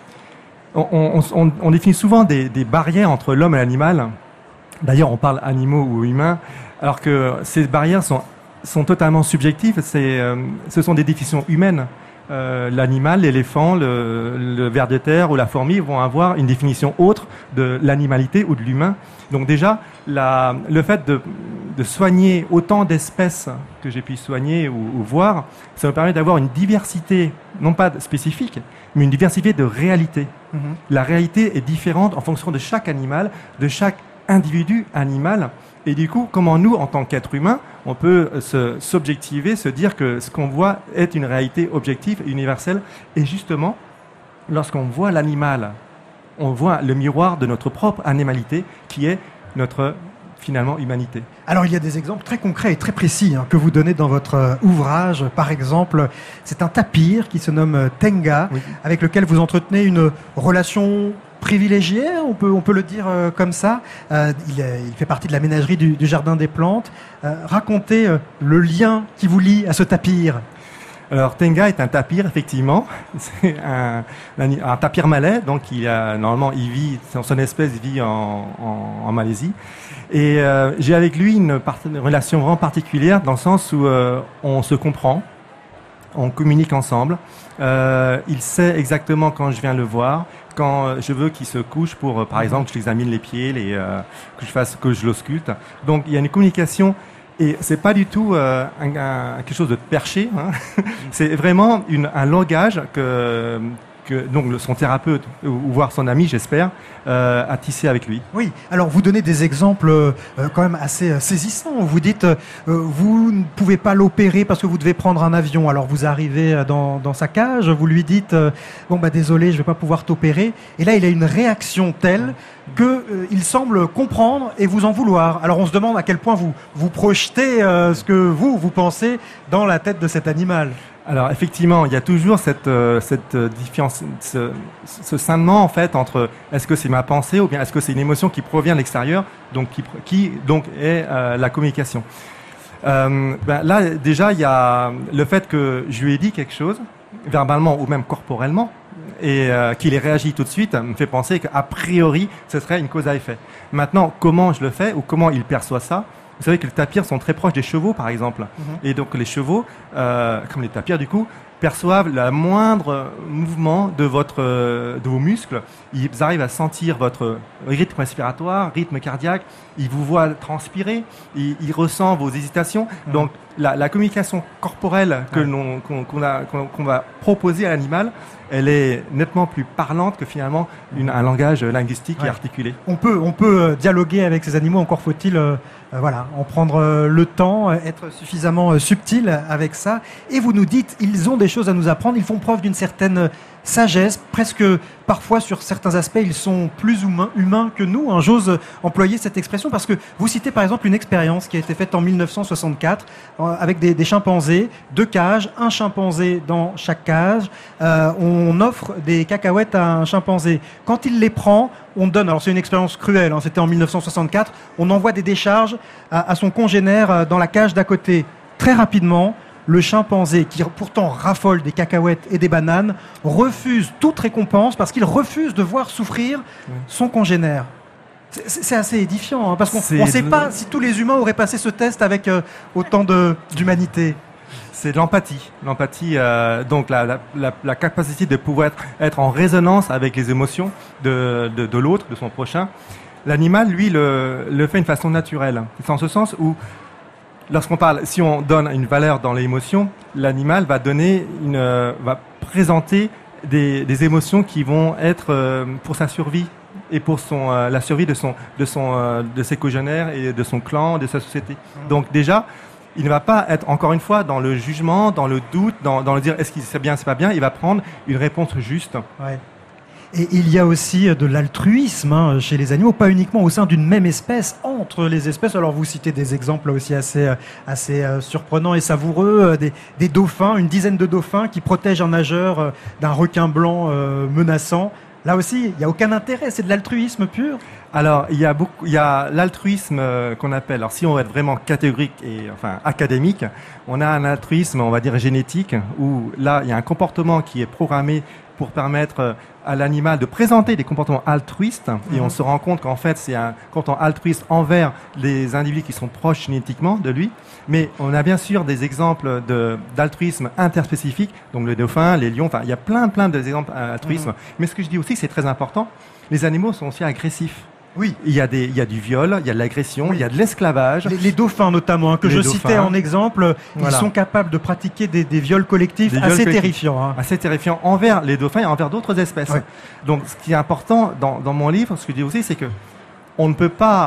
On définit souvent des barrières entre l'homme et l'animal. D'ailleurs, on parle animaux ou humains, alors que ces barrières sont totalement subjectives. Ce sont des définitions humaines. L'animal, l'éléphant, le ver de terre ou la fourmi vont avoir une définition autre de l'animalité ou de l'humain. Donc déjà, le fait de soigner autant d'espèces que j'ai pu soigner ou voir, ça me permet d'avoir une diversité, non pas spécifique, mais une diversité de réalités. La réalité est différente en fonction de chaque animal, de chaque individu animal. Et du coup, comment nous, en tant qu'êtres humains, on peut s'objectiver, se dire que ce qu'on voit est une réalité objective, universelle. Et justement, lorsqu'on voit l'animal, on voit le miroir de notre propre animalité, qui est notre, finalement, humanité. Alors, il y a des exemples très concrets et très précis que vous donnez dans votre ouvrage. Par exemple, c'est un tapir qui se nomme Tenga, avec lequel vous entretenez une relation privilégié, on peut le dire comme ça. Il fait partie de la ménagerie du Jardin des Plantes. Racontez le lien qui vous lie à ce tapir. Alors Tenga est un tapir, effectivement. C'est un tapir malais, donc normalement il vit, son espèce vit en Malaisie. Et j'ai avec lui une relation vraiment particulière dans le sens où on se comprend, on communique ensemble. Il sait exactement quand je viens le voir, quand je veux qu'il se couche pour, par exemple, que je l'examine les pieds, que je l'ausculte. Donc il y a une communication et c'est pas du tout quelque chose de perché. C'est vraiment un langage que donc son thérapeute ou voire son ami, j'espère, a tissé avec lui. Oui. Alors vous donnez des exemples quand même assez saisissants. Vous dites vous ne pouvez pas l'opérer parce que vous devez prendre un avion. Alors vous arrivez dans sa cage, vous lui dites désolé, je vais pas pouvoir t'opérer. Et là il a une réaction telle que il semble comprendre et vous en vouloir. Alors on se demande à quel point vous projetez ce que vous pensez dans la tête de cet animal. Alors effectivement, il y a toujours cette différence, ce scintement en fait entre est-ce que c'est ma pensée ou bien est-ce que c'est une émotion qui provient de l'extérieur, donc qui donc est la communication. Là déjà il y a le fait que je lui ai dit quelque chose verbalement ou même corporellement et qu'il ait réagi tout de suite me fait penser qu'a priori ce serait une cause à effet. Maintenant comment je le fais ou comment il perçoit ça? Vous savez que les tapirs sont très proches des chevaux, par exemple. Et donc les chevaux, comme les tapirs du coup, perçoivent le moindre mouvement de vos muscles. Ils arrivent à sentir votre rythme respiratoire, rythme cardiaque. Ils vous voient transpirer. Ils ressentent vos hésitations. Donc la communication corporelle qu'on va proposer à l'animal, elle est nettement plus parlante que finalement un langage linguistique et articulé. On peut dialoguer avec ces animaux, encore faut-il en prendre le temps, être suffisamment subtil avec ça. Et vous nous dites, ils ont des choses à nous apprendre, ils font preuve d'une certaine sagesse, presque parfois sur certains aspects, ils sont plus humains que nous. J'ose employer cette expression parce que vous citez par exemple une expérience qui a été faite en 1964 avec des chimpanzés, 2 cages, un chimpanzé dans chaque cage. On offre des cacahuètes à un chimpanzé. Quand il les prend, on donne, alors c'est une expérience cruelle, c'était en 1964, on envoie des décharges à son congénère dans la cage d'à côté. Très rapidement, le chimpanzé, qui pourtant raffole des cacahuètes et des bananes, refuse toute récompense parce qu'il refuse de voir souffrir son congénère. C'est assez édifiant, parce qu'on ne sait pas si tous les humains auraient passé ce test avec autant d'humanité. C'est de l'empathie. L'empathie, donc la capacité de pouvoir être en résonance avec les émotions de l'autre, de son prochain. L'animal, lui, le fait d'une façon naturelle. C'est en ce sens où lorsqu'on parle, si on donne une valeur dans l'émotion, l'animal va présenter des émotions qui vont être pour sa survie et pour la survie de ses congénères et de son clan, de sa société. Donc déjà, il ne va pas être encore une fois dans le jugement, dans le doute, dans le dire est-ce que c'est bien, c'est pas bien. Il va prendre une réponse juste. Ouais. Et il y a aussi de l'altruisme chez les animaux, pas uniquement au sein d'une même espèce, entre les espèces. Alors vous citez des exemples aussi assez surprenants et savoureux, des dauphins, une dizaine de dauphins qui protègent un nageur d'un requin blanc menaçant. Là aussi, il n'y a aucun intérêt, c'est de l'altruisme pur. Alors, il y a l'altruisme qu'on appelle, alors si on veut être vraiment catégorique et académique, on a un altruisme, on va dire génétique, où là, il y a un comportement qui est programmé pour permettre à l'animal de présenter des comportements altruistes, et on se rend compte qu'en fait, c'est un comportement altruiste envers les individus qui sont proches génétiquement de lui. Mais on a bien sûr des exemples d'altruisme interspécifique, donc le dauphin, les lions, il y a plein d'exemples d'altruisme. Mais ce que je dis aussi, c'est très important, les animaux sont aussi agressifs. Oui, il y a du viol, il y a de l'agression, il y a de l'esclavage. Les dauphins notamment, que je citais en exemple, ils sont capables de pratiquer des viols collectifs terrifiants. Assez terrifiants envers les dauphins et envers d'autres espèces. Ouais. Donc ce qui est important dans mon livre, ce que je dis aussi, c'est que on ne peut pas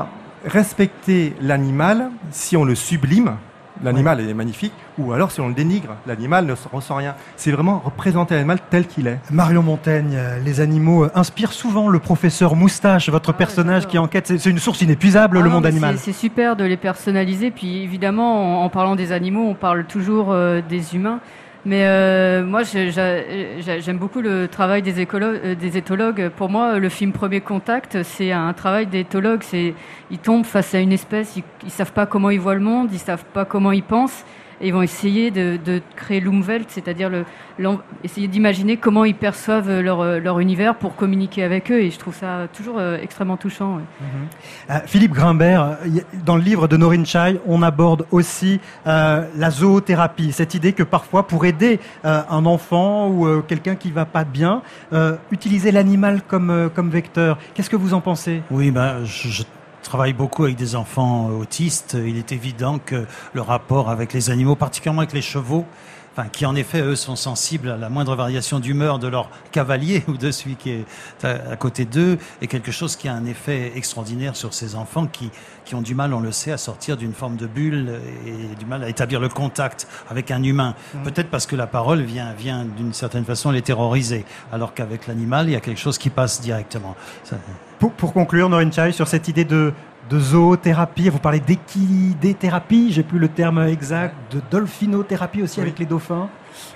respecter l'animal si on le sublime. L'animal est magnifique, ou alors si on le dénigre, l'animal ne ressent rien. C'est vraiment représenter l'animal tel qu'il est. Marion Montaigne, les animaux inspirent souvent le professeur Moustache, votre personnage qui enquête. C'est une source inépuisable, le monde animal. C'est super de les personnaliser. Puis évidemment, en parlant des animaux, on parle toujours des humains. Mais moi, j'aime beaucoup le travail des éthologues. Pour moi, le film Premier Contact, c'est un travail d'éthologue. Ils tombent face à une espèce, ils savent pas comment ils voient le monde, ils savent pas comment ils pensent, et ils vont essayer de créer l'Umwelt, c'est-à-dire essayer d'imaginer comment ils perçoivent leur univers pour communiquer avec eux. Et je trouve ça toujours extrêmement touchant. Ouais. Philippe Grimbert, dans le livre de Norine Chai, on aborde aussi la zoothérapie, cette idée que parfois, pour aider un enfant ou quelqu'un qui va pas bien, utiliser l'animal comme vecteur. Qu'est-ce que vous en pensez ? Oui, je travaille beaucoup avec des enfants autistes. Il est évident que le rapport avec les animaux, particulièrement avec les chevaux, qui en effet, eux, sont sensibles à la moindre variation d'humeur de leur cavalier ou de celui qui est à côté d'eux, est quelque chose qui a un effet extraordinaire sur ces enfants qui ont du mal, on le sait, à sortir d'une forme de bulle et du mal à établir le contact avec un humain. Peut-être parce que la parole vient d'une certaine façon les terroriser, alors qu'avec l'animal, il y a quelque chose qui passe directement. Pour conclure, Norine Chai, sur cette idée de zoothérapie, vous parlez d'équidéthérapie, j'ai plus le terme exact, de dolphinothérapie aussi avec les dauphins.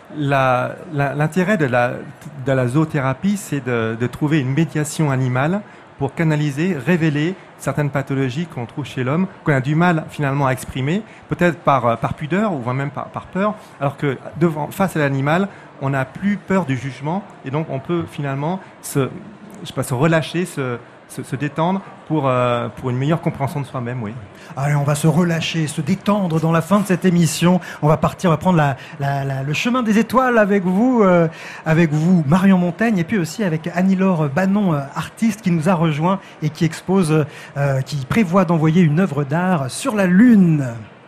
L'intérêt de la zoothérapie, c'est de trouver une médiation animale pour canaliser, révéler certaines pathologies qu'on trouve chez l'homme, qu'on a du mal finalement à exprimer, peut-être par pudeur ou même par peur, alors que face à l'animal, on n'a plus peur du jugement et donc on peut finalement se relâcher, se détendre pour une meilleure compréhension de soi-même, oui. Allez, on va se relâcher, se détendre dans la fin de cette émission. On va partir, on va prendre le chemin des étoiles avec vous, Marion Montaigne, et puis aussi avec Annie-Laure Bannon, artiste qui nous a rejoint et qui expose, qui prévoit d'envoyer une œuvre d'art sur la Lune.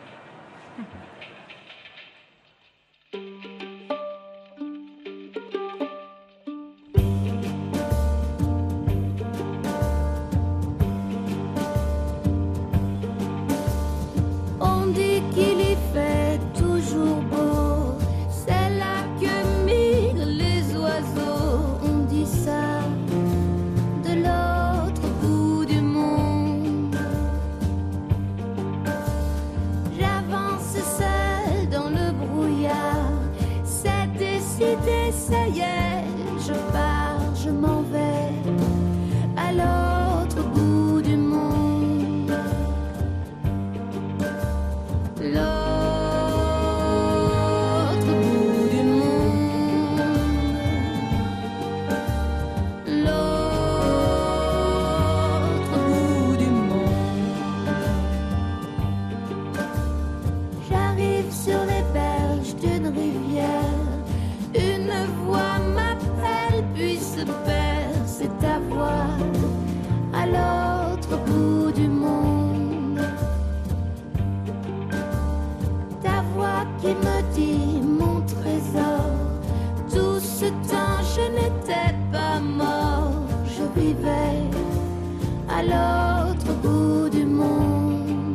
Ça y est, je pars, je m'en vais à l'autre bout du monde. L'autre bout du monde. L'autre bout du monde. J'arrive sur les berges d'une rivière. Une voix m'appelle, puis se perd, c'est ta voix à l'autre bout du monde. Ta voix qui me dit mon trésor, tout ce temps je n'étais pas mort, je vivais à l'autre bout du monde.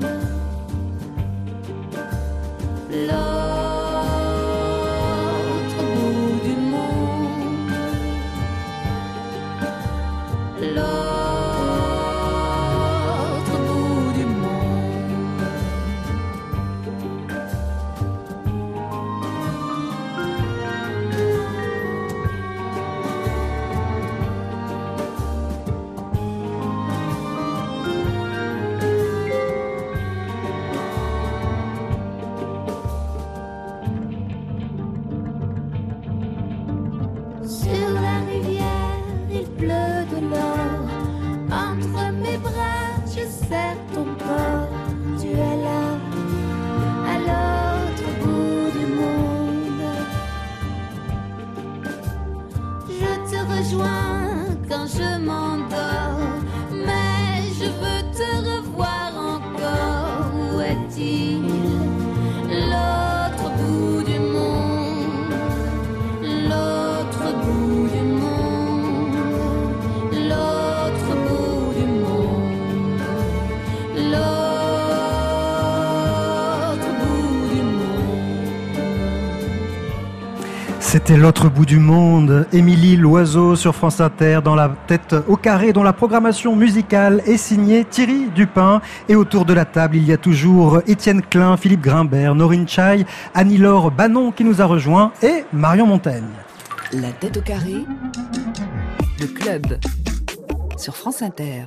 Sur la rivière, il pleut de l'or. Entre mes bras, je serre ton corps. Tu es là, à l'autre bout du monde. Je te rejoins quand je m'endors, mais je veux te revoir encore. Où est-il, l'autre bout du monde? L'autre bout du monde, l'autre bout du monde, l'autre C'était l'autre bout du monde, Émilie Loiseau sur France Inter, dans la tête au carré, dont la programmation musicale est signée Thierry Dupin. Et autour de la table, il y a toujours Étienne Klein, Philippe Grimbert, Norine Chaille, Annie-Laure Bannon qui nous a rejoint et Marion Montaigne. La tête au carré, le club sur France Inter.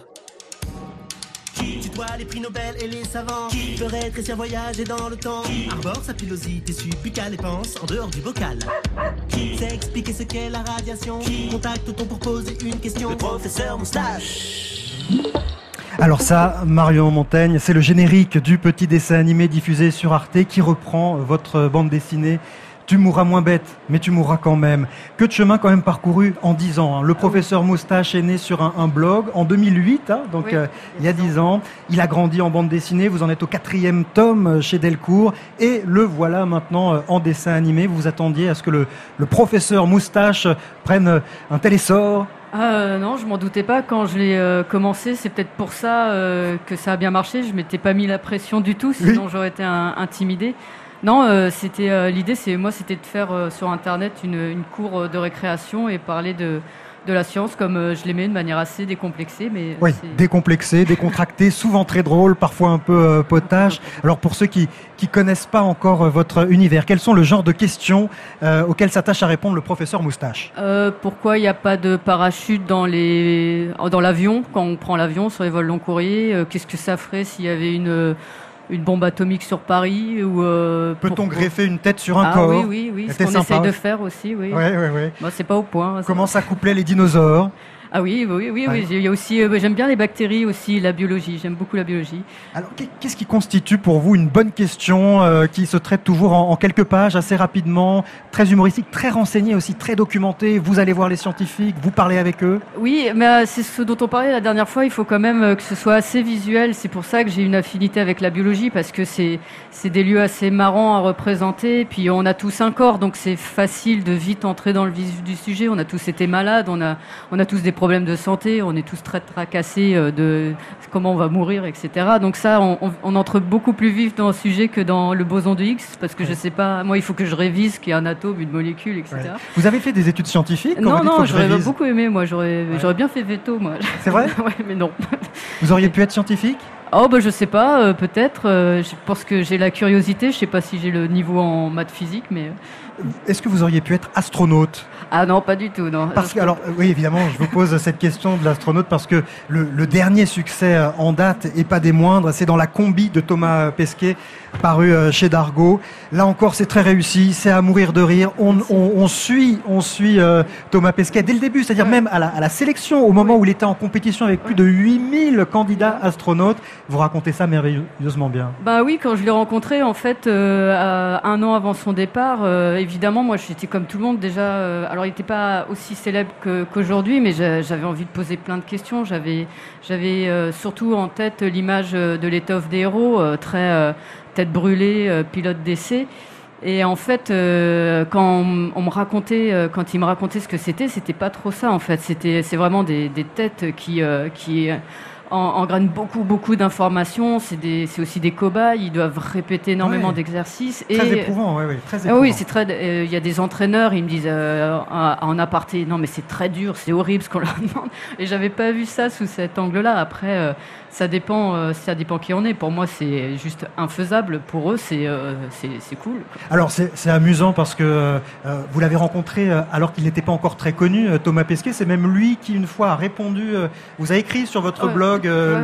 Qui tutoie les prix Nobel et les savants? Qui veut rétrécir, voyager dans le temps? Arbore sa pilosité subbuccale et pense en dehors du bocal. Qui sait expliquer ce qu'est la radiation? Qui contacte-t-on pour poser une question? Le professeur Moustache. Alors ça, Marion Montaigne, c'est le générique du petit dessin animé diffusé sur Arte qui reprend votre bande dessinée. Tu mourras moins bête, mais tu mourras quand même. Que de chemin quand même parcouru en 10 ans. Hein. Le professeur Moustache est né sur un blog en 2008, hein, donc oui, il y a 10 ans. Il a grandi en bande dessinée, vous en êtes au 4e tome chez Delcourt, et le voilà maintenant en dessin animé. Vous vous attendiez à ce que le professeur Moustache prenne un tel essor? Non, je m'en doutais pas quand je l'ai commencé. C'est peut-être pour ça que ça a bien marché. Je m'étais pas mis la pression du tout, sinon j'aurais été intimidée. Non, c'était l'idée, c'était de faire sur Internet une cour de récréation et parler de la science comme je l'aimais, de manière assez décomplexée. Mais oui, décomplexée, décontractée, souvent très drôle, parfois un peu potache. Alors pour ceux qui connaissent pas encore votre univers, quels sont le genre de questions auxquelles s'attache à répondre le professeur Moustache? Pourquoi il n'y a pas de parachute dans l'avion quand on prend l'avion sur les vols long courriers? Qu'est-ce que ça ferait s'il y avait une bombe atomique sur Paris ou peut-on greffer une tête sur un corps? Oui, ce qu'on essaye de faire aussi, oui. Ouais. Bon, c'est pas au point. Comment s'accoupler les dinosaures? Ah oui. Il y a aussi, j'aime bien les bactéries aussi, la biologie. J'aime beaucoup la biologie. Alors, qu'est-ce qui constitue pour vous une bonne question qui se traite toujours en quelques pages, assez rapidement, très humoristique, très renseignée aussi, très documentée? Vous allez voir les scientifiques, vous parlez avec eux? Oui, mais c'est ce dont on parlait la dernière fois. Il faut quand même que ce soit assez visuel. C'est pour ça que j'ai une affinité avec la biologie, parce que c'est des lieux assez marrants à représenter. Puis on a tous un corps, donc c'est facile de vite entrer dans le vif du sujet. On a tous été malades, on a tous des problèmes de santé, on est tous très tracassés de comment on va mourir, etc. Donc ça, on entre beaucoup plus vif dans le sujet que dans le boson de Higgs, parce que je sais pas, moi il faut que je révise ce qu'est un atome, une molécule, etc. Ouais. Vous avez fait des études scientifiques? Non, j'aurais beaucoup aimé, moi j'aurais bien fait veto, moi. C'est vrai? Ouais, mais non. Vous auriez pu être scientifique? Oh je sais pas, peut-être. Je pense que j'ai la curiosité. Je sais pas si j'ai le niveau en maths physique, mais. Est-ce que vous auriez pu être astronaute? Ah non, pas du tout, non. Parce que, alors, oui, évidemment, je vous pose cette question de l'astronaute parce que le dernier succès en date, et pas des moindres, c'est dans La Combi de Thomas Pesquet, paru chez Dargaud. Là encore, c'est très réussi, c'est à mourir de rire. On suit Thomas Pesquet dès le début, c'est-à-dire même à la sélection, au moment où il était en compétition avec plus de 8000 candidats astronautes. Vous racontez ça merveilleusement bien. Bah oui, quand je l'ai rencontré, en fait, 1 an avant son départ, évidemment, moi, j'étais comme tout le monde déjà. Alors, il n'était pas aussi célèbre qu'aujourd'hui, mais j'avais envie de poser plein de questions. J'avais surtout en tête l'image de l'étoffe des héros, très tête brûlée, pilote d'essai. Et en fait, quand il me racontait ce que c'était pas trop ça. En fait, c'est vraiment des têtes qui engraine beaucoup d'informations. C'est aussi des cobayes. Ils doivent répéter énormément d'exercices. Très éprouvant, oui, très éprouvant. Oui, c'est il y a des entraîneurs, ils me disent en aparté, non mais c'est très dur, c'est horrible ce qu'on leur demande. Et j'avais pas vu ça sous cet angle-là. Après, ça dépend qui on est. Pour moi, c'est juste infaisable. Pour eux, c'est cool. Alors c'est amusant parce que vous l'avez rencontré alors qu'il n'était pas encore très connu, Thomas Pesquet. C'est même lui qui une fois a répondu. Vous avez écrit sur votre blog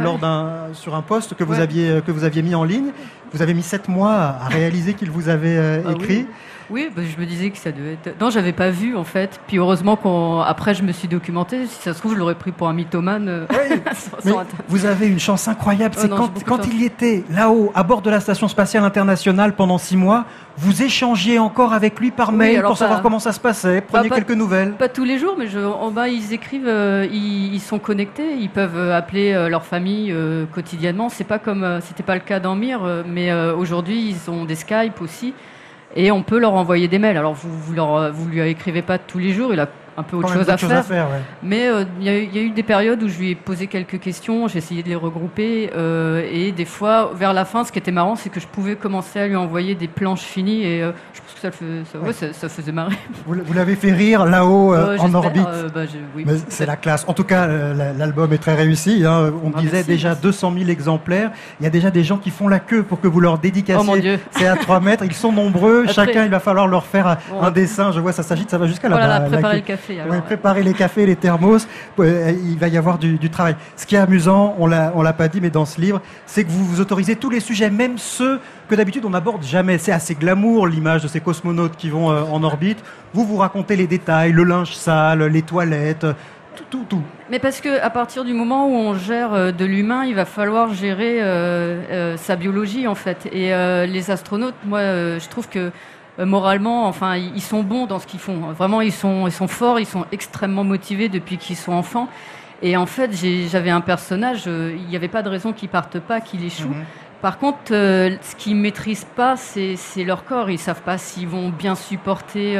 sur un post que vous aviez mis en ligne. Vous avez mis 7 mois à réaliser qu'il vous avait écrit. Oui, je me disais que ça devait être. Non, j'avais pas vu en fait. Puis heureusement après je me suis documenté. Si ça se trouve, je l'aurais pris pour un mythomane. Mais vous avez une chance incroyable. C'est quand il était là-haut, à bord de la station spatiale internationale pendant 6 mois, vous échangiez encore avec lui par mail pour savoir comment ça se passait. Preniez quelques nouvelles. Pas tous les jours, mais en bas ils écrivent, ils sont connectés, ils peuvent appeler leur famille quotidiennement. C'est pas comme c'était pas le cas dans Mir, mais aujourd'hui ils ont des Skype aussi. Et on peut leur envoyer des mails. Alors vous lui écrivez pas tous les jours. Il a un peu autre chose à faire. Mais il y a eu des périodes où je lui ai posé quelques questions, j'ai essayé de les regrouper, et des fois, vers la fin, ce qui était marrant, c'est que je pouvais commencer à lui envoyer des planches finies, et je pense que ça faisait marrer. Vous l'avez fait rire là-haut en orbite. Oui, mais c'est la classe. En tout cas, l'album est très réussi. Hein. On disait déjà 200 000 exemplaires. Il y a déjà des gens qui font la queue pour que vous leur dédicaciez. Oh mon Dieu. C'est à 3 mètres. Ils sont nombreux. Après, chacun, il va falloir leur faire un dessin. Je vois, ça s'agite, ça va jusqu'à là-bas. Préparer le café. Alors, préparer les cafés, les thermos. Il va y avoir du travail. Ce qui est amusant, on l'a pas dit, mais dans ce livre, c'est que vous autorisez tous les sujets, même ceux que d'habitude on n'aborde jamais. C'est assez glamour, l'image de ces cosmonautes qui vont en orbite. Vous racontez les détails, le linge sale, les toilettes, tout. Mais parce que à partir du moment où on gère de l'humain, il va falloir gérer sa biologie en fait. Et les astronautes, moi, je trouve que moralement, enfin, ils sont bons dans ce qu'ils font. Vraiment, ils sont forts, ils sont extrêmement motivés depuis qu'ils sont enfants. Et en fait, j'avais un personnage, il n'y avait pas de raison qu'il parte pas, qu'il échoue. Par contre, ce qu'ils maîtrisent pas, c'est leur corps. Ils savent pas s'ils vont bien supporter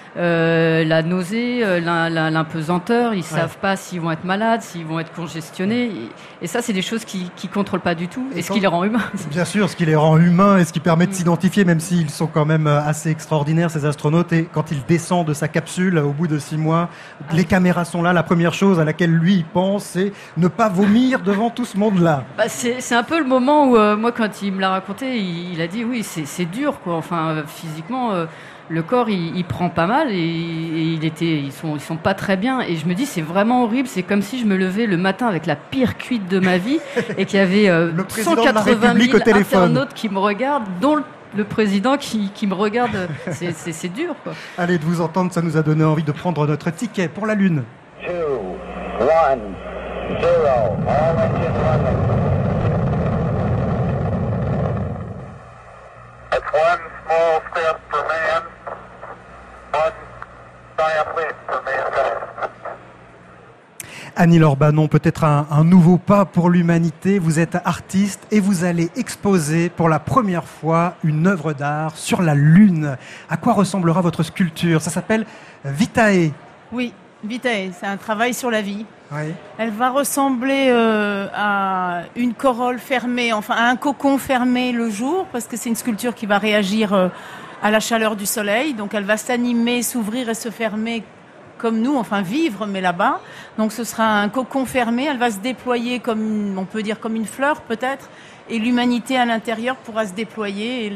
la nausée, l'impesanteur. Ils savent pas s'ils vont être malades, s'ils vont être congestionnés. Et ça, c'est des choses qu'ils contrôlent pas du tout. Et ce qui les rend humains. Bien sûr, ce qui les rend humains et ce qui permet de s'identifier, même s'ils sont quand même assez extraordinaires, ces astronautes. Et quand il descend de sa capsule au bout de 6 mois, les caméras sont là. La première chose à laquelle lui il pense, c'est ne pas vomir devant tout ce monde-là. C'est un peu le moment où moi, quand il me l'a raconté, il a dit oui, c'est dur, quoi. Enfin, physiquement. Le corps, il prend pas mal et ils sont pas très bien. Et je me dis, c'est vraiment horrible. C'est comme si je me levais le matin avec la pire cuite de ma vie et qu'il y avait 180 000 internautes qui me regardent, dont le président qui me regarde. C'est dur, quoi. Allez, de vous entendre, ça nous a donné envie de prendre notre ticket pour la Lune. 2, 1, 0. All engine running. It's one small step for man. Annie-Laure Banon, peut-être un nouveau pas pour l'humanité. Vous êtes artiste et vous allez exposer pour la première fois une œuvre d'art sur la Lune. À quoi ressemblera votre sculpture? Ça s'appelle Vitae. Oui, Vitae, c'est un travail sur la vie. Oui. Elle va ressembler à une corolle fermée, enfin à un cocon fermé le jour, parce que c'est une sculpture qui va réagir à la chaleur du soleil. Donc elle va s'animer, s'ouvrir et se fermer comme nous, enfin vivre, mais là-bas. Donc ce sera un cocon fermé, elle va se déployer comme, on peut dire comme une fleur peut-être, et l'humanité à l'intérieur pourra se déployer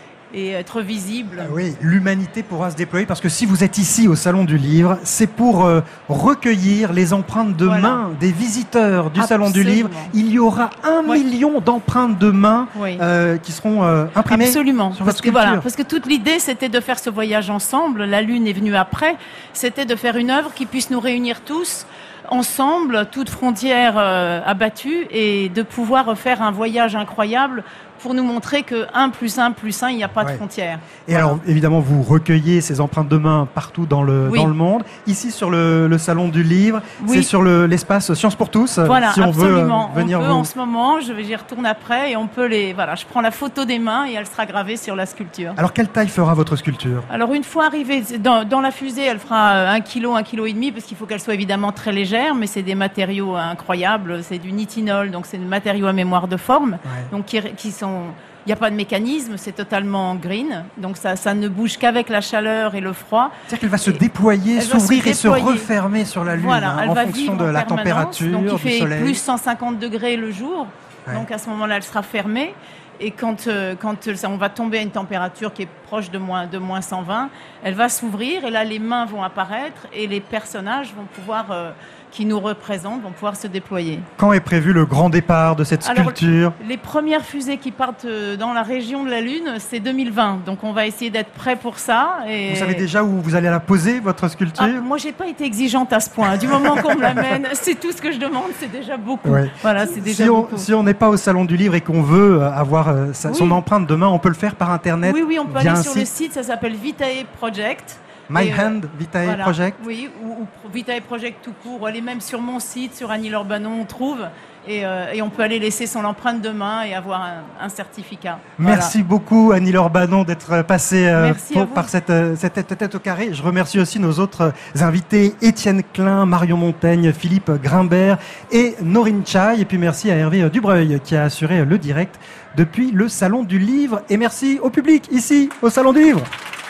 et être visible. Oui, l'humanité pourra se déployer, parce que si vous êtes ici au Salon du Livre, c'est pour recueillir les empreintes de main des visiteurs du Salon du Livre. Il y aura 1 million d'empreintes de main qui seront imprimées sur votre sculpture. Parce que toute l'idée, c'était de faire ce voyage ensemble. La Lune est venue après. C'était de faire une œuvre qui puisse nous réunir tous ensemble, toutes frontières abattues, et de pouvoir faire un voyage incroyable pour nous montrer que 1 + 1 + 1, il n'y a pas de frontières. Et alors, évidemment, vous recueillez ces empreintes de main partout dans le monde. Ici, sur le Salon du Livre, c'est sur l'espace Science pour tous. Voilà, si on absolument. Veut venir on peut en ce moment, j'y retourne après, et on peut je prends la photo des mains et elle sera gravée sur la sculpture. Alors, quelle taille fera votre sculpture? Alors, une fois arrivée dans la fusée, elle fera 1 kg, 1,5 kg, parce qu'il faut qu'elle soit évidemment très légère, mais c'est des matériaux incroyables. C'est du nitinol, donc c'est des matériaux à mémoire de forme, donc qui sont... Il n'y a pas de mécanisme, c'est totalement green, donc ça ne bouge qu'avec la chaleur et le froid. C'est-à-dire qu'elle va se déployer, s'ouvrir et se refermer sur la Lune, en fonction de la température, donc du soleil. Il fait plus 150 degrés le jour, donc à ce moment-là, elle sera fermée. Et quand on va tomber à une température qui est proche de moins 120, elle va s'ouvrir, et là, les mains vont apparaître et les personnages vont pouvoir... qui nous représentent, vont pouvoir se déployer. Quand est prévu le grand départ de cette sculpture? Les premières fusées qui partent dans la région de la Lune, c'est 2020. Donc on va essayer d'être prêt pour ça. Et... Vous savez déjà où vous allez la poser, votre sculpture? Moi, j'ai pas été exigeante à ce point. Du moment qu'on me l'amène, c'est tout ce que je demande, c'est déjà beaucoup. Voilà, c'est déjà beaucoup. Si on n'est pas au Salon du Livre et qu'on veut avoir son empreinte de main, on peut le faire par Internet? Oui, on peut aller sur le site, ça s'appelle Vitae Project. My Hand, Vitae Project. Oui, ou Vitae Project tout court. Elle est même sur mon site, sur Annie-Laure Banon, on trouve. et on peut aller laisser son empreinte de main et avoir un certificat. Merci beaucoup Annie Lorbanon d'être passée par cette tête au carré. Je remercie aussi nos autres invités, Étienne Klein, Marion Montaigne, Philippe Grimbert et Norine Chai. Et puis merci à Hervé Dubreuil qui a assuré le direct depuis le Salon du Livre. Et merci au public ici au Salon du Livre.